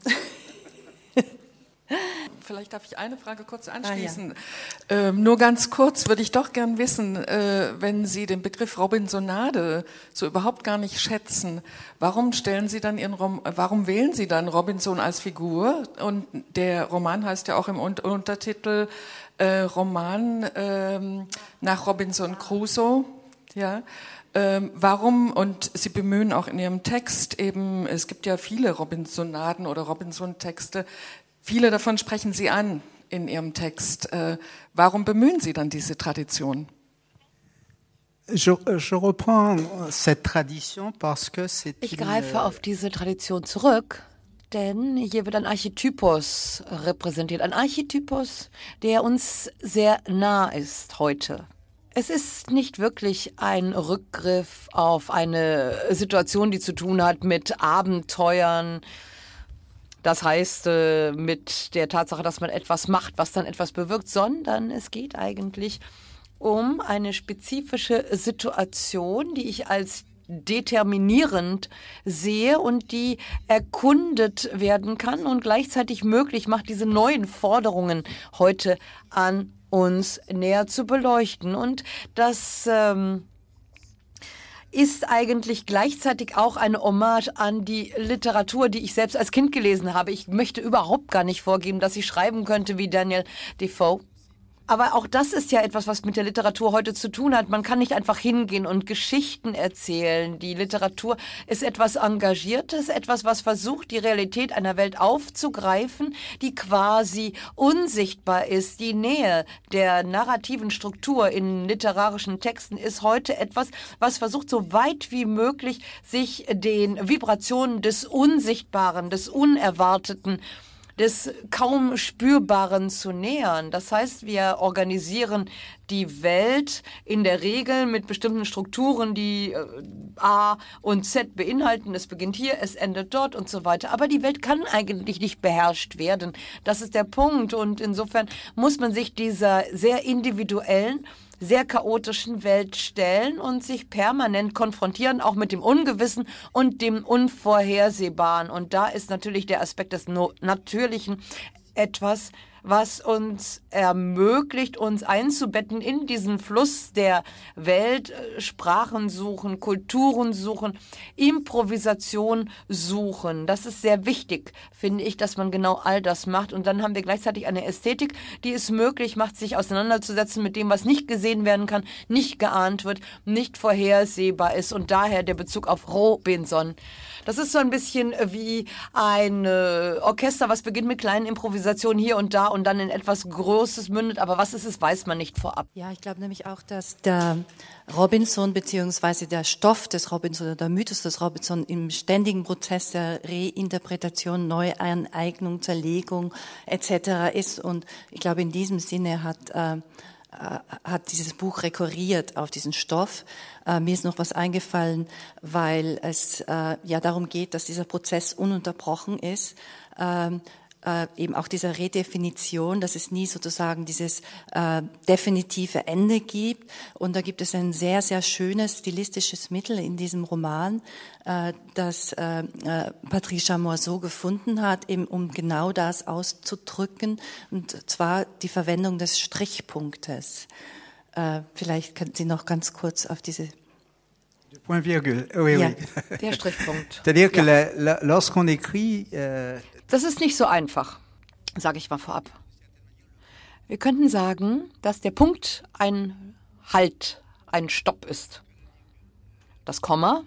Vielleicht darf ich eine Frage kurz anschließen. Ah, ja. ähm, nur ganz kurz würde ich doch gern wissen, äh, wenn Sie den Begriff Robinsonade so überhaupt gar nicht schätzen, warum stellen Sie dann Ihren Rom- warum wählen Sie dann Robinson als Figur? Und der Roman heißt ja auch im Un- Untertitel äh, Roman ähm, nach Robinson Crusoe. Ja. Ähm, warum, und Sie bemühen auch in Ihrem Text eben, es gibt ja viele Robinsonaden oder Robinson-Texte, viele davon sprechen Sie an in Ihrem Text. Äh, warum bemühen Sie dann diese Tradition? Je, je reprends cette tradition parce que c'est Ich une... greife auf diese Tradition zurück, denn hier wird ein Archetypus repräsentiert. Ein Archetypus, der uns sehr nah ist heute. Es ist nicht wirklich ein Rückgriff auf eine Situation, die zu tun hat mit Abenteuern. Das heißt, äh, mit der Tatsache, dass man etwas macht, was dann etwas bewirkt, sondern es geht eigentlich um eine spezifische Situation, die ich als determinierend sehe und die erkundet werden kann und gleichzeitig möglich macht, diese neuen Forderungen heute an uns näher zu beleuchten. Und das ähm, ist eigentlich gleichzeitig auch eine Hommage an die Literatur, die ich selbst als Kind gelesen habe. Ich möchte überhaupt gar nicht vorgeben, dass ich schreiben könnte wie Daniel Defoe. Aber auch das ist ja etwas, was mit der Literatur heute zu tun hat. Man kann nicht einfach hingehen und Geschichten erzählen. Die Literatur ist etwas Engagiertes, etwas, was versucht, die Realität einer Welt aufzugreifen, die quasi unsichtbar ist. Die Nähe der narrativen Struktur in literarischen Texten ist heute etwas, was versucht, so weit wie möglich sich den Vibrationen des Unsichtbaren, des Unerwarteten, des kaum Spürbaren zu nähern. Das heißt, wir organisieren die Welt in der Regel mit bestimmten Strukturen, die äh, A und Z beinhalten. Es beginnt hier, es endet dort und so weiter. Aber die Welt kann eigentlich nicht beherrscht werden. Das ist der Punkt. Und insofern muss man sich dieser sehr individuellen, sehr chaotischen Welt stellen und sich permanent konfrontieren, auch mit dem Ungewissen und dem Unvorhersehbaren. Und da ist natürlich der Aspekt des no- Natürlichen etwas, was uns ermöglicht, uns einzubetten in diesen Fluss der Welt, Sprachen suchen, Kulturen suchen, Improvisation suchen. Das ist sehr wichtig, finde ich, dass man genau all das macht. Und dann haben wir gleichzeitig eine Ästhetik, die es möglich macht, sich auseinanderzusetzen mit dem, was nicht gesehen werden kann, nicht geahnt wird, nicht vorhersehbar ist. Und daher der Bezug auf Robinson. Das ist so ein bisschen wie ein äh, Orchester, was beginnt mit kleinen Improvisationen hier und da und dann in etwas Großes mündet. Aber was es ist, weiß man nicht vorab. Ja, ich glaube nämlich auch, dass der Robinson beziehungsweise der Stoff des Robinson oder der Mythos des Robinson im ständigen Prozess der Reinterpretation, Neuaneignung, Zerlegung et cetera ist. Und ich glaube, in diesem Sinne hat äh, hat dieses Buch rekurriert auf diesen Stoff. Äh, mir ist noch was eingefallen, weil es äh, ja darum geht, dass dieser Prozess ununterbrochen ist. Ähm, äh, eben auch dieser Redefinition, dass es nie sozusagen dieses äh, definitive Ende gibt. Und da gibt es ein sehr, sehr schönes stilistisches Mittel in diesem Roman, äh, das äh, äh, Patricia Moiseau gefunden hat, eben um genau das auszudrücken, und zwar die Verwendung des Strichpunktes. Äh, vielleicht können Sie noch ganz kurz auf diese Point virgule. Oui, ja, oui. Der Strichpunkt. C'est-à-dire que ja. la, la, lorsqu'on écrit, euh, das ist nicht so einfach, sage ich mal vorab. Wir könnten sagen, dass der Punkt ein Halt, ein Stopp ist. Das Komma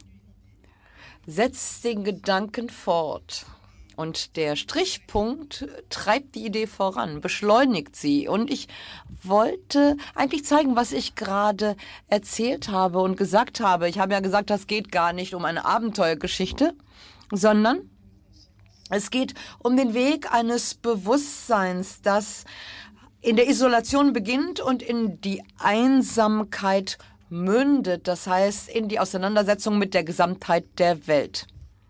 setzt den Gedanken fort. Und der Strichpunkt treibt die Idee voran, beschleunigt sie. Und ich wollte eigentlich zeigen, was ich gerade erzählt habe und gesagt habe. Ich habe ja gesagt, das geht gar nicht um eine Abenteuergeschichte, sondern es geht um den Weg eines Bewusstseins, das in der Isolation beginnt und in die Einsamkeit mündet. Das heißt, in die Auseinandersetzung mit der Gesamtheit der Welt.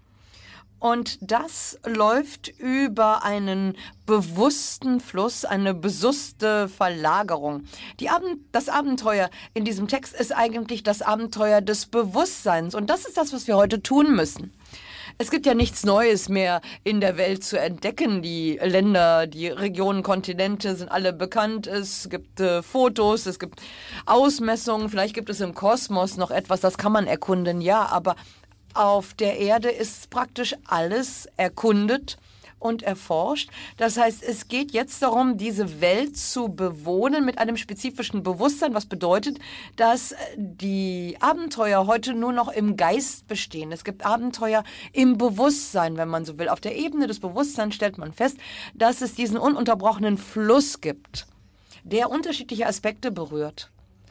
Und das läuft über einen bewussten Fluss, eine bewusste Verlagerung. Die Abend, das Abenteuer in diesem Text ist eigentlich das Abenteuer des Bewusstseins. Und das ist das, was wir heute tun müssen. Es gibt ja nichts Neues mehr in der Welt zu entdecken. Die Länder, die Regionen, Kontinente sind alle bekannt. Es gibt äh, Fotos, es gibt Ausmessungen. Vielleicht gibt es im Kosmos noch etwas, das kann man erkunden. Ja, aber auf der Erde ist praktisch alles erkundet und erforscht. Das heißt, es geht jetzt darum, diese Welt zu bewohnen mit einem spezifischen Bewusstsein, was bedeutet, dass die Abenteuer heute nur noch im Geist bestehen. Es gibt Abenteuer im Bewusstsein, wenn man so will. Auf der Ebene des Bewusstseins stellt man fest, dass es diesen ununterbrochenen Fluss gibt, der unterschiedliche Aspekte berührt,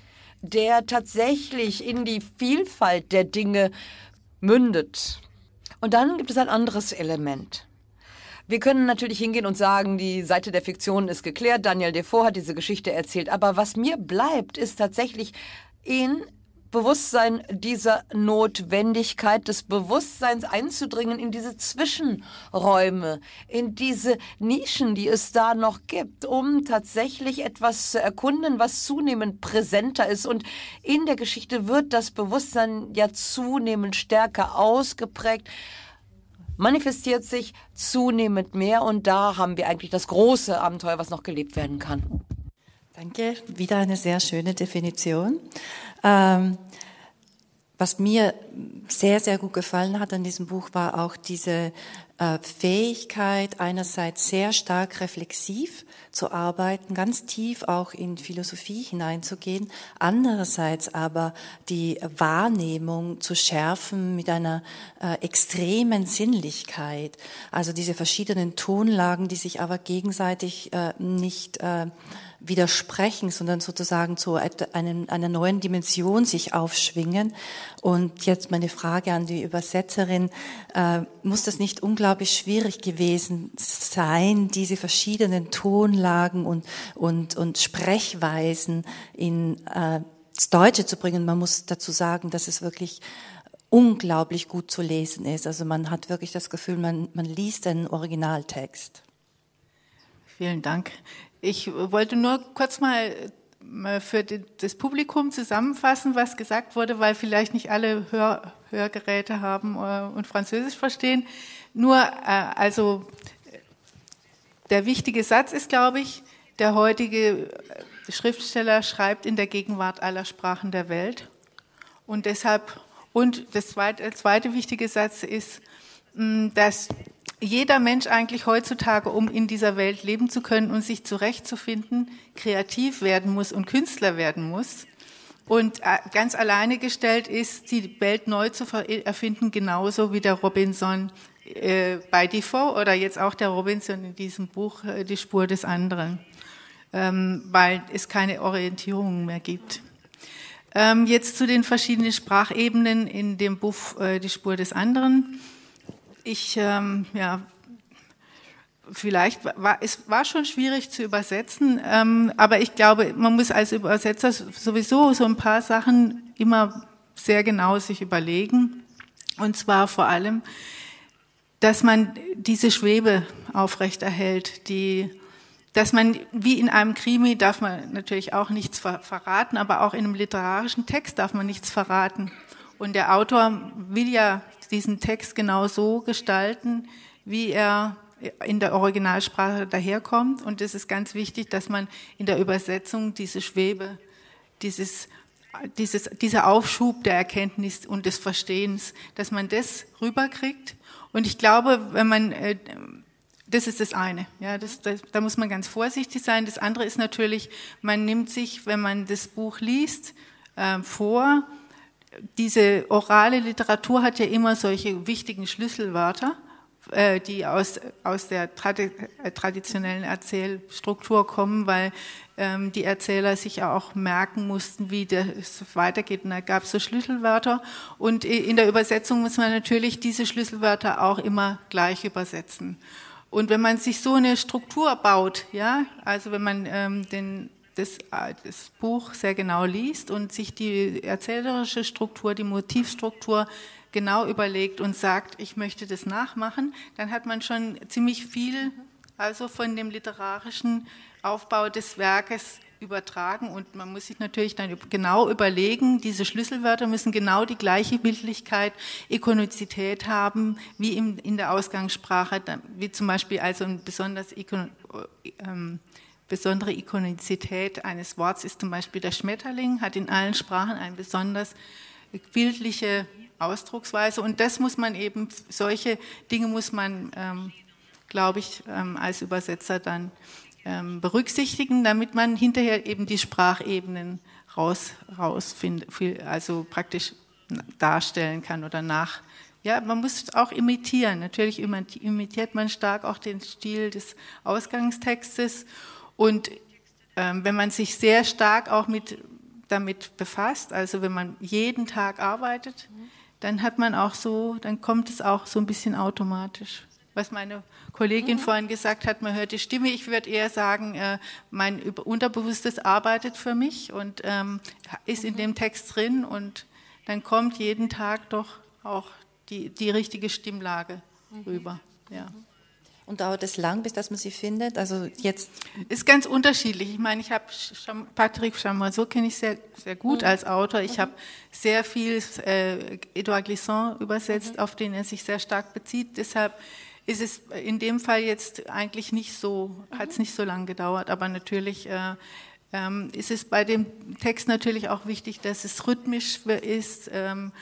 der tatsächlich in die Vielfalt der Dinge mündet. Und dann gibt es ein anderes Element. Wir können natürlich hingehen und sagen, die Seite der Fiktion ist geklärt, Daniel Defoe hat diese Geschichte erzählt, aber was mir bleibt, ist tatsächlich in Bewusstsein dieser Notwendigkeit des Bewusstseins einzudringen in diese Zwischenräume, in diese Nischen, die es da noch gibt, um tatsächlich etwas zu erkunden, was zunehmend präsenter ist. Und in der Geschichte wird das Bewusstsein ja zunehmend stärker ausgeprägt, manifestiert sich zunehmend mehr und da haben wir eigentlich das große Abenteuer, was noch gelebt werden kann. Danke, wieder eine sehr schöne Definition. Ähm, was mir sehr, sehr gut gefallen hat an diesem Buch, war auch diese äh, Fähigkeit, einerseits sehr stark reflexiv zu arbeiten, ganz tief auch in Philosophie hineinzugehen, andererseits aber die Wahrnehmung zu schärfen mit einer äh, extremen Sinnlichkeit. Also diese verschiedenen Tonlagen, die sich aber gegenseitig äh, nicht äh, widersprechen, sondern sozusagen zu einem, einer neuen Dimension sich aufschwingen. Und jetzt meine Frage an die Übersetzerin, äh, muss das nicht unglaublich schwierig gewesen sein, diese verschiedenen Tonlagen und, und, und Sprechweisen in äh, ins Deutsche zu bringen? Man muss dazu sagen, dass es wirklich unglaublich gut zu lesen ist. Also man hat wirklich das Gefühl, man, man liest einen Originaltext. Vielen Dank. Ich wollte nur kurz mal für das Publikum zusammenfassen, was gesagt wurde, weil vielleicht nicht alle Hör, Hörgeräte haben und Französisch verstehen. Nur, also der wichtige Satz ist, glaube ich, der heutige Schriftsteller schreibt in der Gegenwart aller Sprachen der Welt. Und deshalb, und das zweite, der zweite wichtige Satz ist, dass jeder Mensch eigentlich heutzutage, um in dieser Welt leben zu können und sich zurechtzufinden, kreativ werden muss und Künstler werden muss. Und ganz alleine gestellt ist, die Welt neu zu erfinden, genauso wie der Robinson äh, bei Defoe oder jetzt auch der Robinson in diesem Buch äh, Die Spur des anderen, ähm, weil es keine Orientierung mehr gibt. Ähm, jetzt zu den verschiedenen Sprachebenen in dem Buch äh, Die Spur des anderen. Ich, ähm, ja, vielleicht war es war schon schwierig zu übersetzen, ähm, aber ich glaube, man muss als Übersetzer sowieso so ein paar Sachen immer sehr genau sich überlegen. Und zwar vor allem, dass man diese Schwebe aufrechterhält, die, dass man, wie in einem Krimi darf man natürlich auch nichts ver- verraten, aber auch in einem literarischen Text darf man nichts verraten. Und der Autor will ja diesen Text genau so gestalten, wie er in der Originalsprache daherkommt. Und es ist ganz wichtig, dass man in der Übersetzung diese Schwebe, dieses dieses, dieser Aufschub der Erkenntnis und des Verstehens, dass man das rüberkriegt. Und ich glaube, wenn man, äh, das ist das eine, ja, das, das, da muss man ganz vorsichtig sein. Das andere ist natürlich, man nimmt sich, wenn man das Buch liest, äh, vor, diese orale Literatur hat ja immer solche wichtigen Schlüsselwörter, äh, die aus, aus der tradi- äh, traditionellen Erzählstruktur kommen, weil ähm, die Erzähler sich auch merken mussten, wie das weitergeht. Und da gab es so Schlüsselwörter. Und in der Übersetzung muss man natürlich diese Schlüsselwörter auch immer gleich übersetzen. Und wenn man sich so eine Struktur baut, ja, also wenn man ähm, den Das, das Buch sehr genau liest und sich die erzählerische Struktur, die Motivstruktur genau überlegt und sagt, ich möchte das nachmachen, dann hat man schon ziemlich viel also von dem literarischen Aufbau des Werkes übertragen und man muss sich natürlich dann genau überlegen, diese Schlüsselwörter müssen genau die gleiche Bildlichkeit, Ikonizität haben, wie in, in der Ausgangssprache, wie zum Beispiel also ein besonders Ikon, ähm, besondere Ikonizität eines Wortes ist zum Beispiel der Schmetterling, hat in allen Sprachen eine besonders bildliche Ausdrucksweise und das muss man eben, solche Dinge muss man, ähm, glaube ich, ähm, als Übersetzer dann ähm, berücksichtigen, damit man hinterher eben die Sprachebenen raus, rausfindet, also praktisch darstellen kann oder nach. Ja, man muss auch imitieren. Natürlich imitiert man stark auch den Stil des Ausgangstextes. Und ähm, wenn man sich sehr stark auch mit, damit befasst, also wenn man jeden Tag arbeitet, dann hat man auch so, dann kommt es auch so ein bisschen automatisch. Was meine Kollegin mhm. vorhin gesagt hat, man hört die Stimme. Ich würde eher sagen, äh, mein Unterbewusstes arbeitet für mich und ähm, ist in dem Text drin und dann kommt jeden Tag doch auch die, die richtige Stimmlage mhm. rüber. Ja. Und dauert es lang, bis dass man sie findet? Also jetzt ist ganz unterschiedlich. Ich meine, ich habe Patrick Chamoiseau kenne ich sehr, sehr gut mhm. als Autor. Ich mhm. habe sehr viel äh, Edouard Glissant übersetzt, mhm. auf den er sich sehr stark bezieht. Deshalb ist es in dem Fall jetzt eigentlich nicht so, mhm. hat es nicht so lange gedauert. Aber natürlich äh, ähm, ist es bei dem Text natürlich auch wichtig, dass es rhythmisch ist, ähm,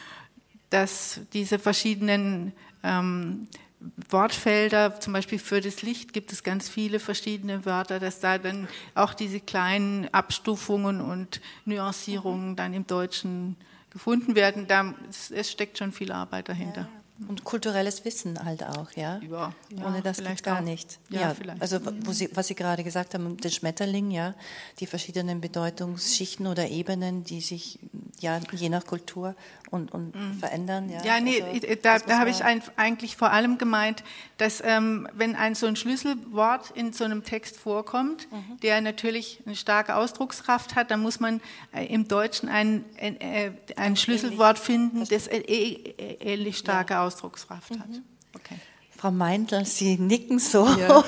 dass diese verschiedenen ähm, Wortfelder, zum Beispiel für das Licht gibt es ganz viele verschiedene Wörter, dass da dann auch diese kleinen Abstufungen und Nuancierungen dann im Deutschen gefunden werden. Da, es steckt schon viel Arbeit dahinter. Ja. Und kulturelles Wissen halt auch, ja? Ja, ja ohne das geht gar auch. Nicht. Ja, ja vielleicht. Also wo Sie, was Sie gerade gesagt haben, der Schmetterling, ja, die verschiedenen Bedeutungsschichten oder Ebenen, die sich ja je nach Kultur und, und mhm. verändern. Ja, ja nee, also, da, da habe ich ein, eigentlich vor allem gemeint, dass ähm, wenn ein so ein Schlüsselwort in so einem Text vorkommt, mhm. der natürlich eine starke Ausdruckskraft hat, dann muss man äh, im Deutschen ein, ein, äh, ein Schlüsselwort finden, das äh, äh, ähnlich starke ja. Ausdruckskraft hat. Mhm. Okay. Frau Meindl, Sie nicken so. Ja.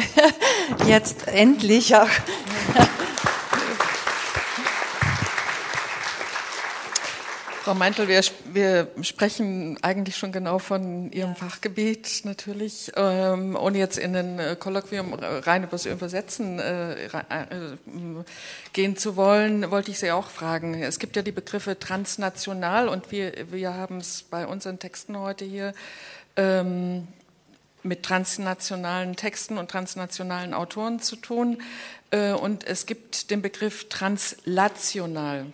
Jetzt endlich auch. Frau Meindl, wir, wir sprechen eigentlich schon genau von Ihrem ja. Fachgebiet natürlich, ähm, ohne jetzt in ein Kolloquium rein übers Übersetzen äh, äh, gehen zu wollen, wollte ich Sie auch fragen. Es gibt ja die Begriffe transnational und wir, wir haben es bei unseren Texten heute hier ähm, mit transnationalen Texten und transnationalen Autoren zu tun äh, und es gibt den Begriff translational.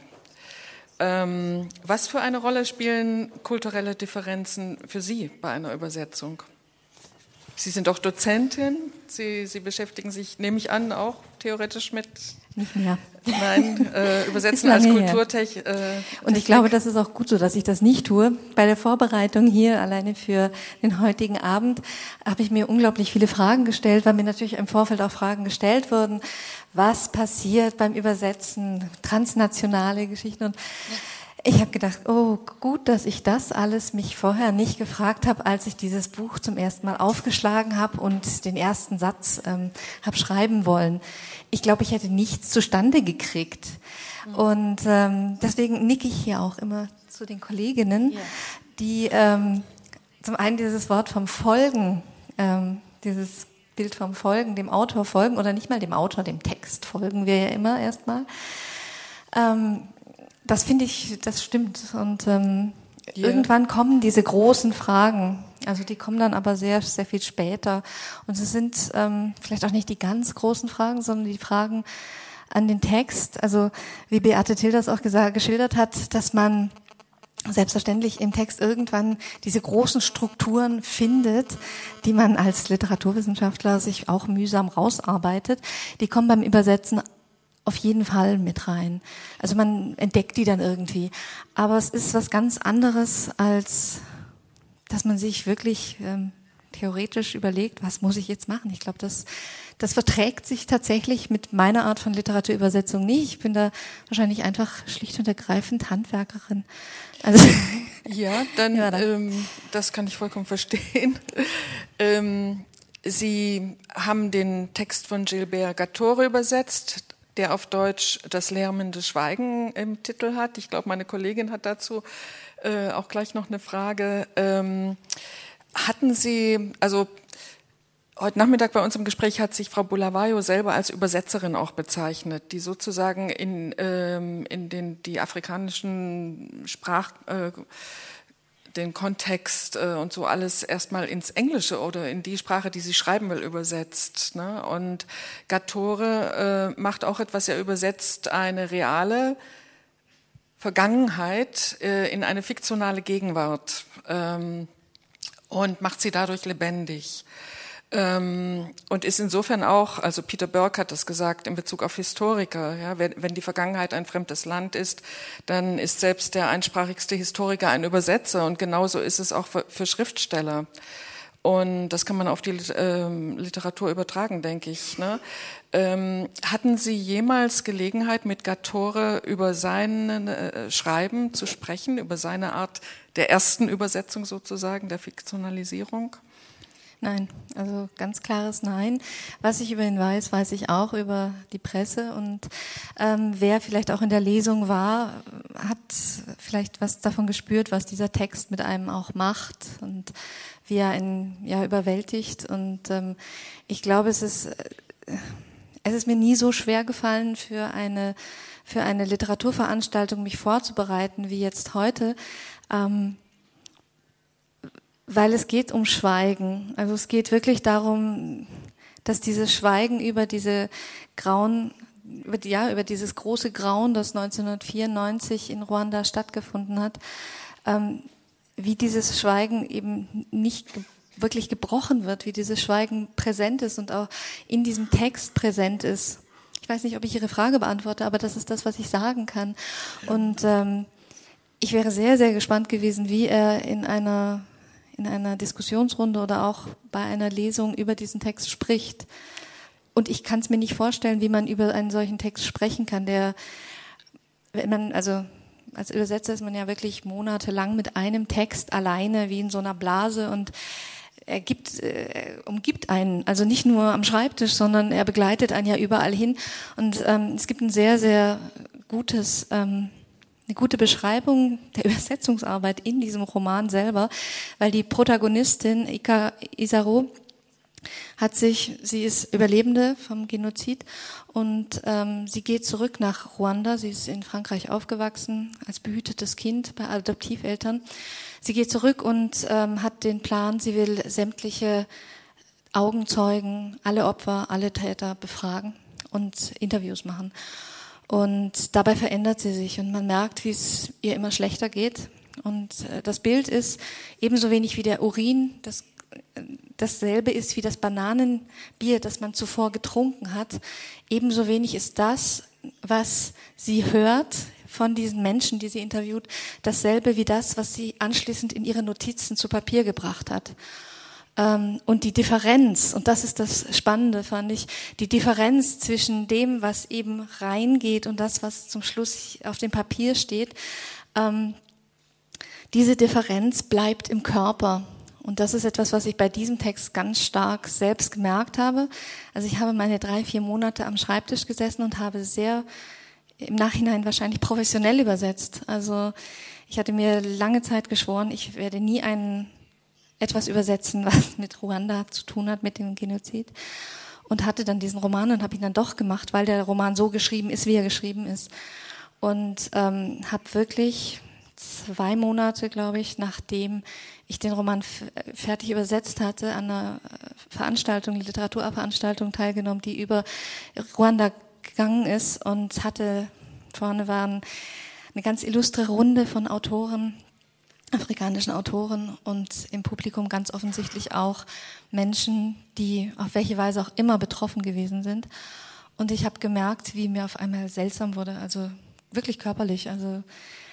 Was für eine Rolle spielen kulturelle Differenzen für Sie bei einer Übersetzung? Sie sind auch Dozentin, Sie, Sie beschäftigen sich, nehme ich an, auch theoretisch mit... Nicht mehr. Nein, äh, Übersetzen als Kulturtech. Äh, Und ich glaube, das ist auch gut so, dass ich das nicht tue. Bei der Vorbereitung hier, alleine für den heutigen Abend, habe ich mir unglaublich viele Fragen gestellt, weil mir natürlich im Vorfeld auch Fragen gestellt wurden. Was passiert beim Übersetzen, transnationale Geschichten und ich habe gedacht, oh gut, dass ich das alles mich vorher nicht gefragt habe, als ich dieses Buch zum ersten Mal aufgeschlagen habe und den ersten Satz ähm, habe schreiben wollen. Ich glaube, ich hätte nichts zustande gekriegt. Mhm. Und ähm, deswegen nicke ich hier auch immer zu den Kolleginnen, ja. die ähm, zum einen dieses Wort vom Folgen, ähm, dieses Bild vom Folgen, dem Autor folgen oder nicht mal dem Autor, dem Text folgen wir ja immer erstmal. Ähm, Das finde ich, das stimmt. Und ähm, Ja. irgendwann kommen diese großen Fragen. Also die kommen dann aber sehr, sehr viel später. Und es sind ähm, vielleicht auch nicht die ganz großen Fragen, sondern die Fragen an den Text. Also wie Beate Till das auch gesagt, geschildert hat, dass man selbstverständlich im Text irgendwann diese großen Strukturen findet, die man als Literaturwissenschaftler sich auch mühsam rausarbeitet. Die kommen beim Übersetzen auf jeden Fall mit rein. Also man entdeckt die dann irgendwie. Aber es ist was ganz anderes, als dass man sich wirklich ähm, theoretisch überlegt, was muss ich jetzt machen? Ich glaube, das, das verträgt sich tatsächlich mit meiner Art von Literaturübersetzung nicht. Ich bin da wahrscheinlich einfach schlicht und ergreifend Handwerkerin. Also ja, dann, ja, dann. Ähm, das kann ich vollkommen verstehen. ähm, Sie haben den Text von Gilbert Gattore übersetzt, der auf Deutsch das lärmende Schweigen im Titel hat. Ich glaube, meine Kollegin hat dazu äh, auch gleich noch eine Frage. Ähm, hatten Sie, also heute Nachmittag bei uns im Gespräch hat sich Frau Bulawayo selber als Übersetzerin auch bezeichnet, die sozusagen in, ähm, in den die afrikanischen Sprach äh, den Kontext äh, und so alles erstmal ins Englische oder in die Sprache, die sie schreiben will, übersetzt. Ne? Und Gattore äh, macht auch etwas, er übersetzt eine reale Vergangenheit äh, in eine fiktionale Gegenwart ähm, und macht sie dadurch lebendig. Ähm, und ist insofern auch, also Peter Burke hat das gesagt in Bezug auf Historiker, ja, wenn, wenn die Vergangenheit ein fremdes Land ist, dann ist selbst der einsprachigste Historiker ein Übersetzer und genauso ist es auch für, für Schriftsteller. Und das kann man auf die ähm, Literatur übertragen, denke ich. Ne? Ähm, hatten Sie jemals Gelegenheit, mit Gattore über sein äh, Schreiben zu sprechen, über seine Art der ersten Übersetzung sozusagen, der Fiktionalisierung? Nein, also ganz klares Nein. Was ich über ihn weiß, weiß ich auch über die Presse. Und ähm, wer vielleicht auch in der Lesung war, hat vielleicht was davon gespürt, was dieser Text mit einem auch macht und wie er ihn ja überwältigt. Und ähm, ich glaube, es ist, äh, es ist mir nie so schwer gefallen, für eine, für eine Literaturveranstaltung mich vorzubereiten wie jetzt heute. Ähm, Weil es geht um Schweigen. Also es geht wirklich darum, dass dieses Schweigen über diese grauen, über, ja, über dieses große Grauen, das neunzehnhundertvierundneunzig in Ruanda stattgefunden hat, ähm, wie dieses Schweigen eben nicht ge- wirklich gebrochen wird, wie dieses Schweigen präsent ist und auch in diesem Text präsent ist. Ich weiß nicht, ob ich Ihre Frage beantworte, aber das ist das, was ich sagen kann. Und ähm, ich wäre sehr, sehr gespannt gewesen, wie er in einer in einer Diskussionsrunde oder auch bei einer Lesung über diesen Text spricht. Und ich kann es mir nicht vorstellen, wie man über einen solchen Text sprechen kann, der, wenn man, also als Übersetzer ist man ja wirklich monatelang mit einem Text alleine, wie in so einer Blase, und er gibt, er umgibt einen, also nicht nur am Schreibtisch, sondern er begleitet einen ja überall hin. Und ähm, es gibt ein sehr, sehr gutes ähm, eine gute Beschreibung der Übersetzungsarbeit in diesem Roman selber, weil die Protagonistin Ika Isaro hat sich, sie ist Überlebende vom Genozid und ähm, sie geht zurück nach Ruanda. Sie ist in Frankreich aufgewachsen als behütetes Kind bei Adoptiveltern. Sie geht zurück und ähm, hat den Plan, sie will sämtliche Augenzeugen, alle Opfer, alle Täter befragen und Interviews machen. Und dabei verändert sie sich und man merkt, wie es ihr immer schlechter geht. Und das Bild ist ebenso wenig wie der Urin, das dasselbe ist wie das Bananenbier, das man zuvor getrunken hat. Ebenso wenig ist das, was sie hört von diesen Menschen, die sie interviewt, dasselbe wie das, was sie anschließend in ihre Notizen zu Papier gebracht hat. Und die Differenz, und das ist das Spannende, fand ich, die Differenz zwischen dem, was eben reingeht und das, was zum Schluss auf dem Papier steht, ähm, diese Differenz bleibt im Körper. Und das ist etwas, was ich bei diesem Text ganz stark selbst gemerkt habe. Also ich habe meine drei, vier Monate am Schreibtisch gesessen und habe sehr im Nachhinein wahrscheinlich professionell übersetzt. Also ich hatte mir lange Zeit geschworen, ich werde nie einen etwas übersetzen, was mit Ruanda zu tun hat, mit dem Genozid. Und hatte dann diesen Roman und habe ihn dann doch gemacht, weil der Roman so geschrieben ist, wie er geschrieben ist. und ähm, habe wirklich zwei Monate, glaube ich, nachdem ich den Roman f- fertig übersetzt hatte, an einer Veranstaltung, Literaturveranstaltung teilgenommen, die über Ruanda gegangen ist, und hatte, vorne waren eine ganz illustre Runde von Autoren, afrikanischen Autoren, und im Publikum ganz offensichtlich auch Menschen, die auf welche Weise auch immer betroffen gewesen sind. Und ich habe gemerkt, wie mir auf einmal seltsam wurde, also wirklich körperlich, also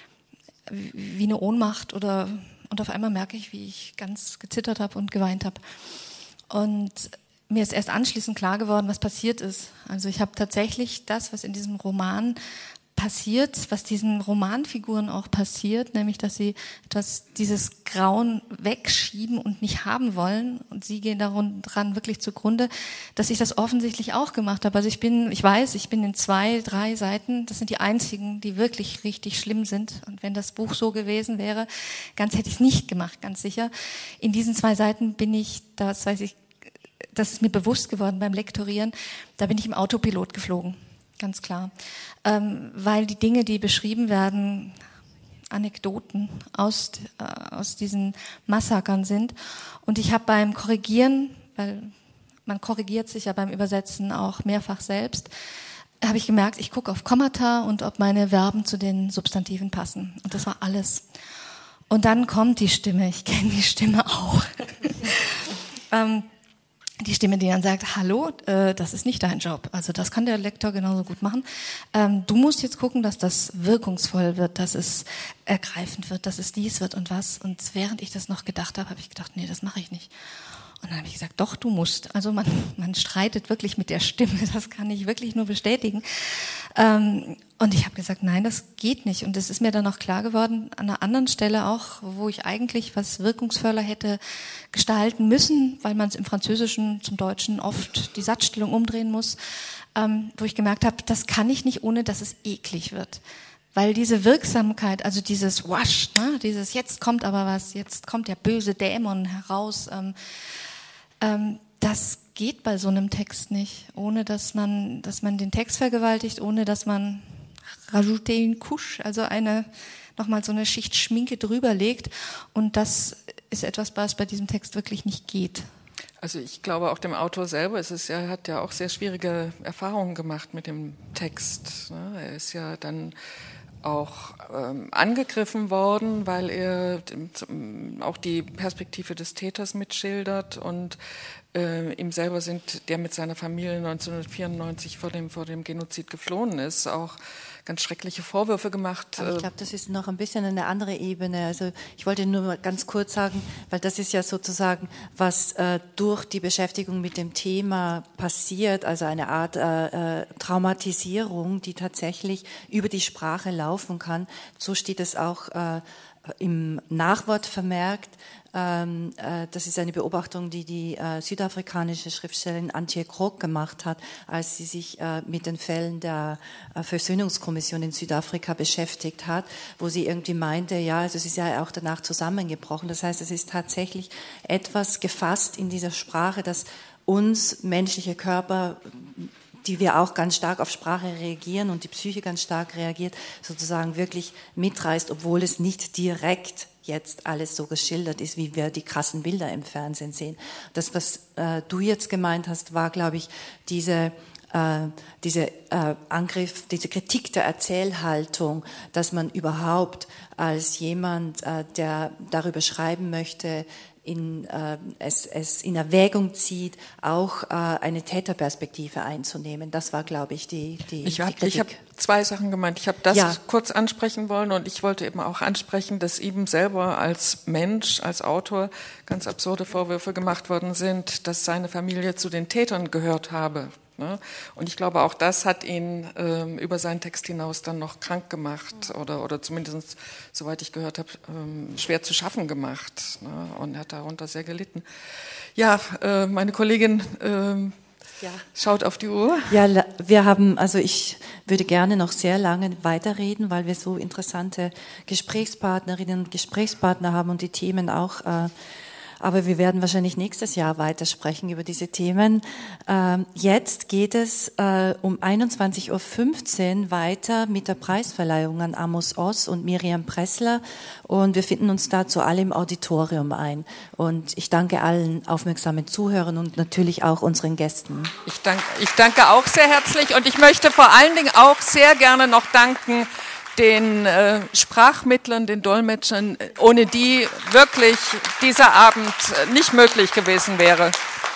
wie eine Ohnmacht, oder und auf einmal merke ich, wie ich ganz gezittert habe und geweint habe. Und mir ist erst anschließend klar geworden, was passiert ist. Also ich habe tatsächlich das, was in diesem Roman passiert, was diesen Romanfiguren auch passiert, nämlich, dass sie etwas, dieses Grauen wegschieben und nicht haben wollen, und sie gehen daran wirklich zugrunde, dass ich das offensichtlich auch gemacht habe. Also ich bin, ich weiß, ich bin in zwei, drei Seiten, das sind die einzigen, die wirklich richtig schlimm sind, und wenn das Buch so gewesen wäre, ganz hätte ich es nicht gemacht, ganz sicher. In diesen zwei Seiten bin ich, das weiß ich, das ist mir bewusst geworden beim Lektorieren, da bin ich im Autopilot geflogen. Ganz klar. Ähm, weil die Dinge, die beschrieben werden, Anekdoten aus, äh, aus diesen Massakern sind. Und ich habe beim Korrigieren, weil man korrigiert sich ja beim Übersetzen auch mehrfach selbst, habe ich gemerkt, ich gucke auf Kommata und ob meine Verben zu den Substantiven passen. Und das war alles. Und dann kommt die Stimme, ich kenne die Stimme auch. ähm, Die Stimme, die dann sagt, hallo, äh, das ist nicht dein Job. Also das kann der Lektor genauso gut machen. Ähm, du musst jetzt gucken, dass das wirkungsvoll wird, dass es ergreifend wird, dass es dies wird und was. Und während ich das noch gedacht habe, habe ich gedacht, nee, das mache ich nicht. Und dann habe ich gesagt, doch, du musst. Also man, man streitet wirklich mit der Stimme, das kann ich wirklich nur bestätigen. Ähm, und ich habe gesagt, nein, das geht nicht. Und es ist mir dann auch klar geworden, an einer anderen Stelle auch, wo ich eigentlich was wirkungsvoller hätte gestalten müssen, weil man es im Französischen zum Deutschen oft die Satzstellung umdrehen muss, ähm, wo ich gemerkt habe, das kann ich nicht, ohne dass es eklig wird. Weil diese Wirksamkeit, also dieses Wasch, ne, dieses jetzt kommt aber was, jetzt kommt der böse Dämon heraus, ähm, ähm, das geht bei so einem Text nicht, ohne dass man, dass man den Text vergewaltigt, ohne dass man rajoute une couche, also eine, nochmal so eine Schicht Schminke drüber legt. Und das ist etwas, was bei diesem Text wirklich nicht geht. Also ich glaube, auch dem Autor selber ist es, er hat ja auch sehr schwierige Erfahrungen gemacht mit dem Text. Er ist ja dann auch ähm, angegriffen worden, weil er auch die Perspektive des Täters mitschildert, und äh, ihm selber sind, der mit seiner Familie neunzehnhundertvierundneunzig vor dem, vor dem Genozid geflohen ist, auch ganz schreckliche Vorwürfe gemacht. Aber ich glaube, das ist noch ein bisschen eine andere Ebene. Also ich wollte nur mal ganz kurz sagen, weil das ist ja sozusagen, was äh, durch die Beschäftigung mit dem Thema passiert, also eine Art äh, Traumatisierung, die tatsächlich über die Sprache laufen kann. So steht es auch äh, im Nachwort vermerkt. Ähm, äh, das ist eine Beobachtung, die die äh, südafrikanische Schriftstellerin Antje Krog gemacht hat, als sie sich äh, mit den Fällen der äh, Versöhnungskommission in Südafrika beschäftigt hat, wo sie irgendwie meinte, ja, also es ist ja auch danach zusammengebrochen. Das heißt, es ist tatsächlich etwas gefasst in dieser Sprache, das uns menschliche Körper, die wir auch ganz stark auf Sprache reagieren und die Psyche ganz stark reagiert, sozusagen wirklich mitreißt, obwohl es nicht direkt jetzt alles so geschildert ist, wie wir die krassen Bilder im Fernsehen sehen. Das, was äh, du jetzt gemeint hast, war, glaube ich, diese äh, diese äh, Angriff, diese Kritik der Erzählhaltung, dass man überhaupt als jemand, äh, der darüber schreiben möchte, in, äh, es, es in Erwägung zieht, auch äh, eine Täterperspektive einzunehmen. Das war, glaube ich, die, die, ich die hab, Kritik. Ich habe zwei Sachen gemeint. Ich habe das ja. kurz ansprechen wollen, und ich wollte eben auch ansprechen, dass ihm selber als Mensch, als Autor ganz absurde Vorwürfe gemacht worden sind, dass seine Familie zu den Tätern gehört habe. Und ich glaube, auch das hat ihn ähm, über seinen Text hinaus dann noch krank gemacht oder, oder zumindest, soweit ich gehört habe, ähm, schwer zu schaffen gemacht, ne? Und er hat darunter sehr gelitten. Ja, äh, meine Kollegin ähm, ja. schaut auf die Uhr. Ja, wir haben, also ich würde gerne noch sehr lange weiterreden, weil wir so interessante Gesprächspartnerinnen und Gesprächspartner haben und die Themen auch äh, aber wir werden wahrscheinlich nächstes Jahr weitersprechen über diese Themen. Ähm, jetzt geht es äh, um einundzwanzig Uhr fünfzehn weiter mit der Preisverleihung an Amos Oz und Miriam Pressler und wir finden uns dazu alle im Auditorium ein. Und ich danke allen aufmerksamen Zuhörern und natürlich auch unseren Gästen. Ich danke, ich danke auch sehr herzlich und ich möchte vor allen Dingen auch sehr gerne noch danken den äh, Sprachmittlern, den Dolmetschern, ohne die wirklich dieser Abend nicht möglich gewesen wäre.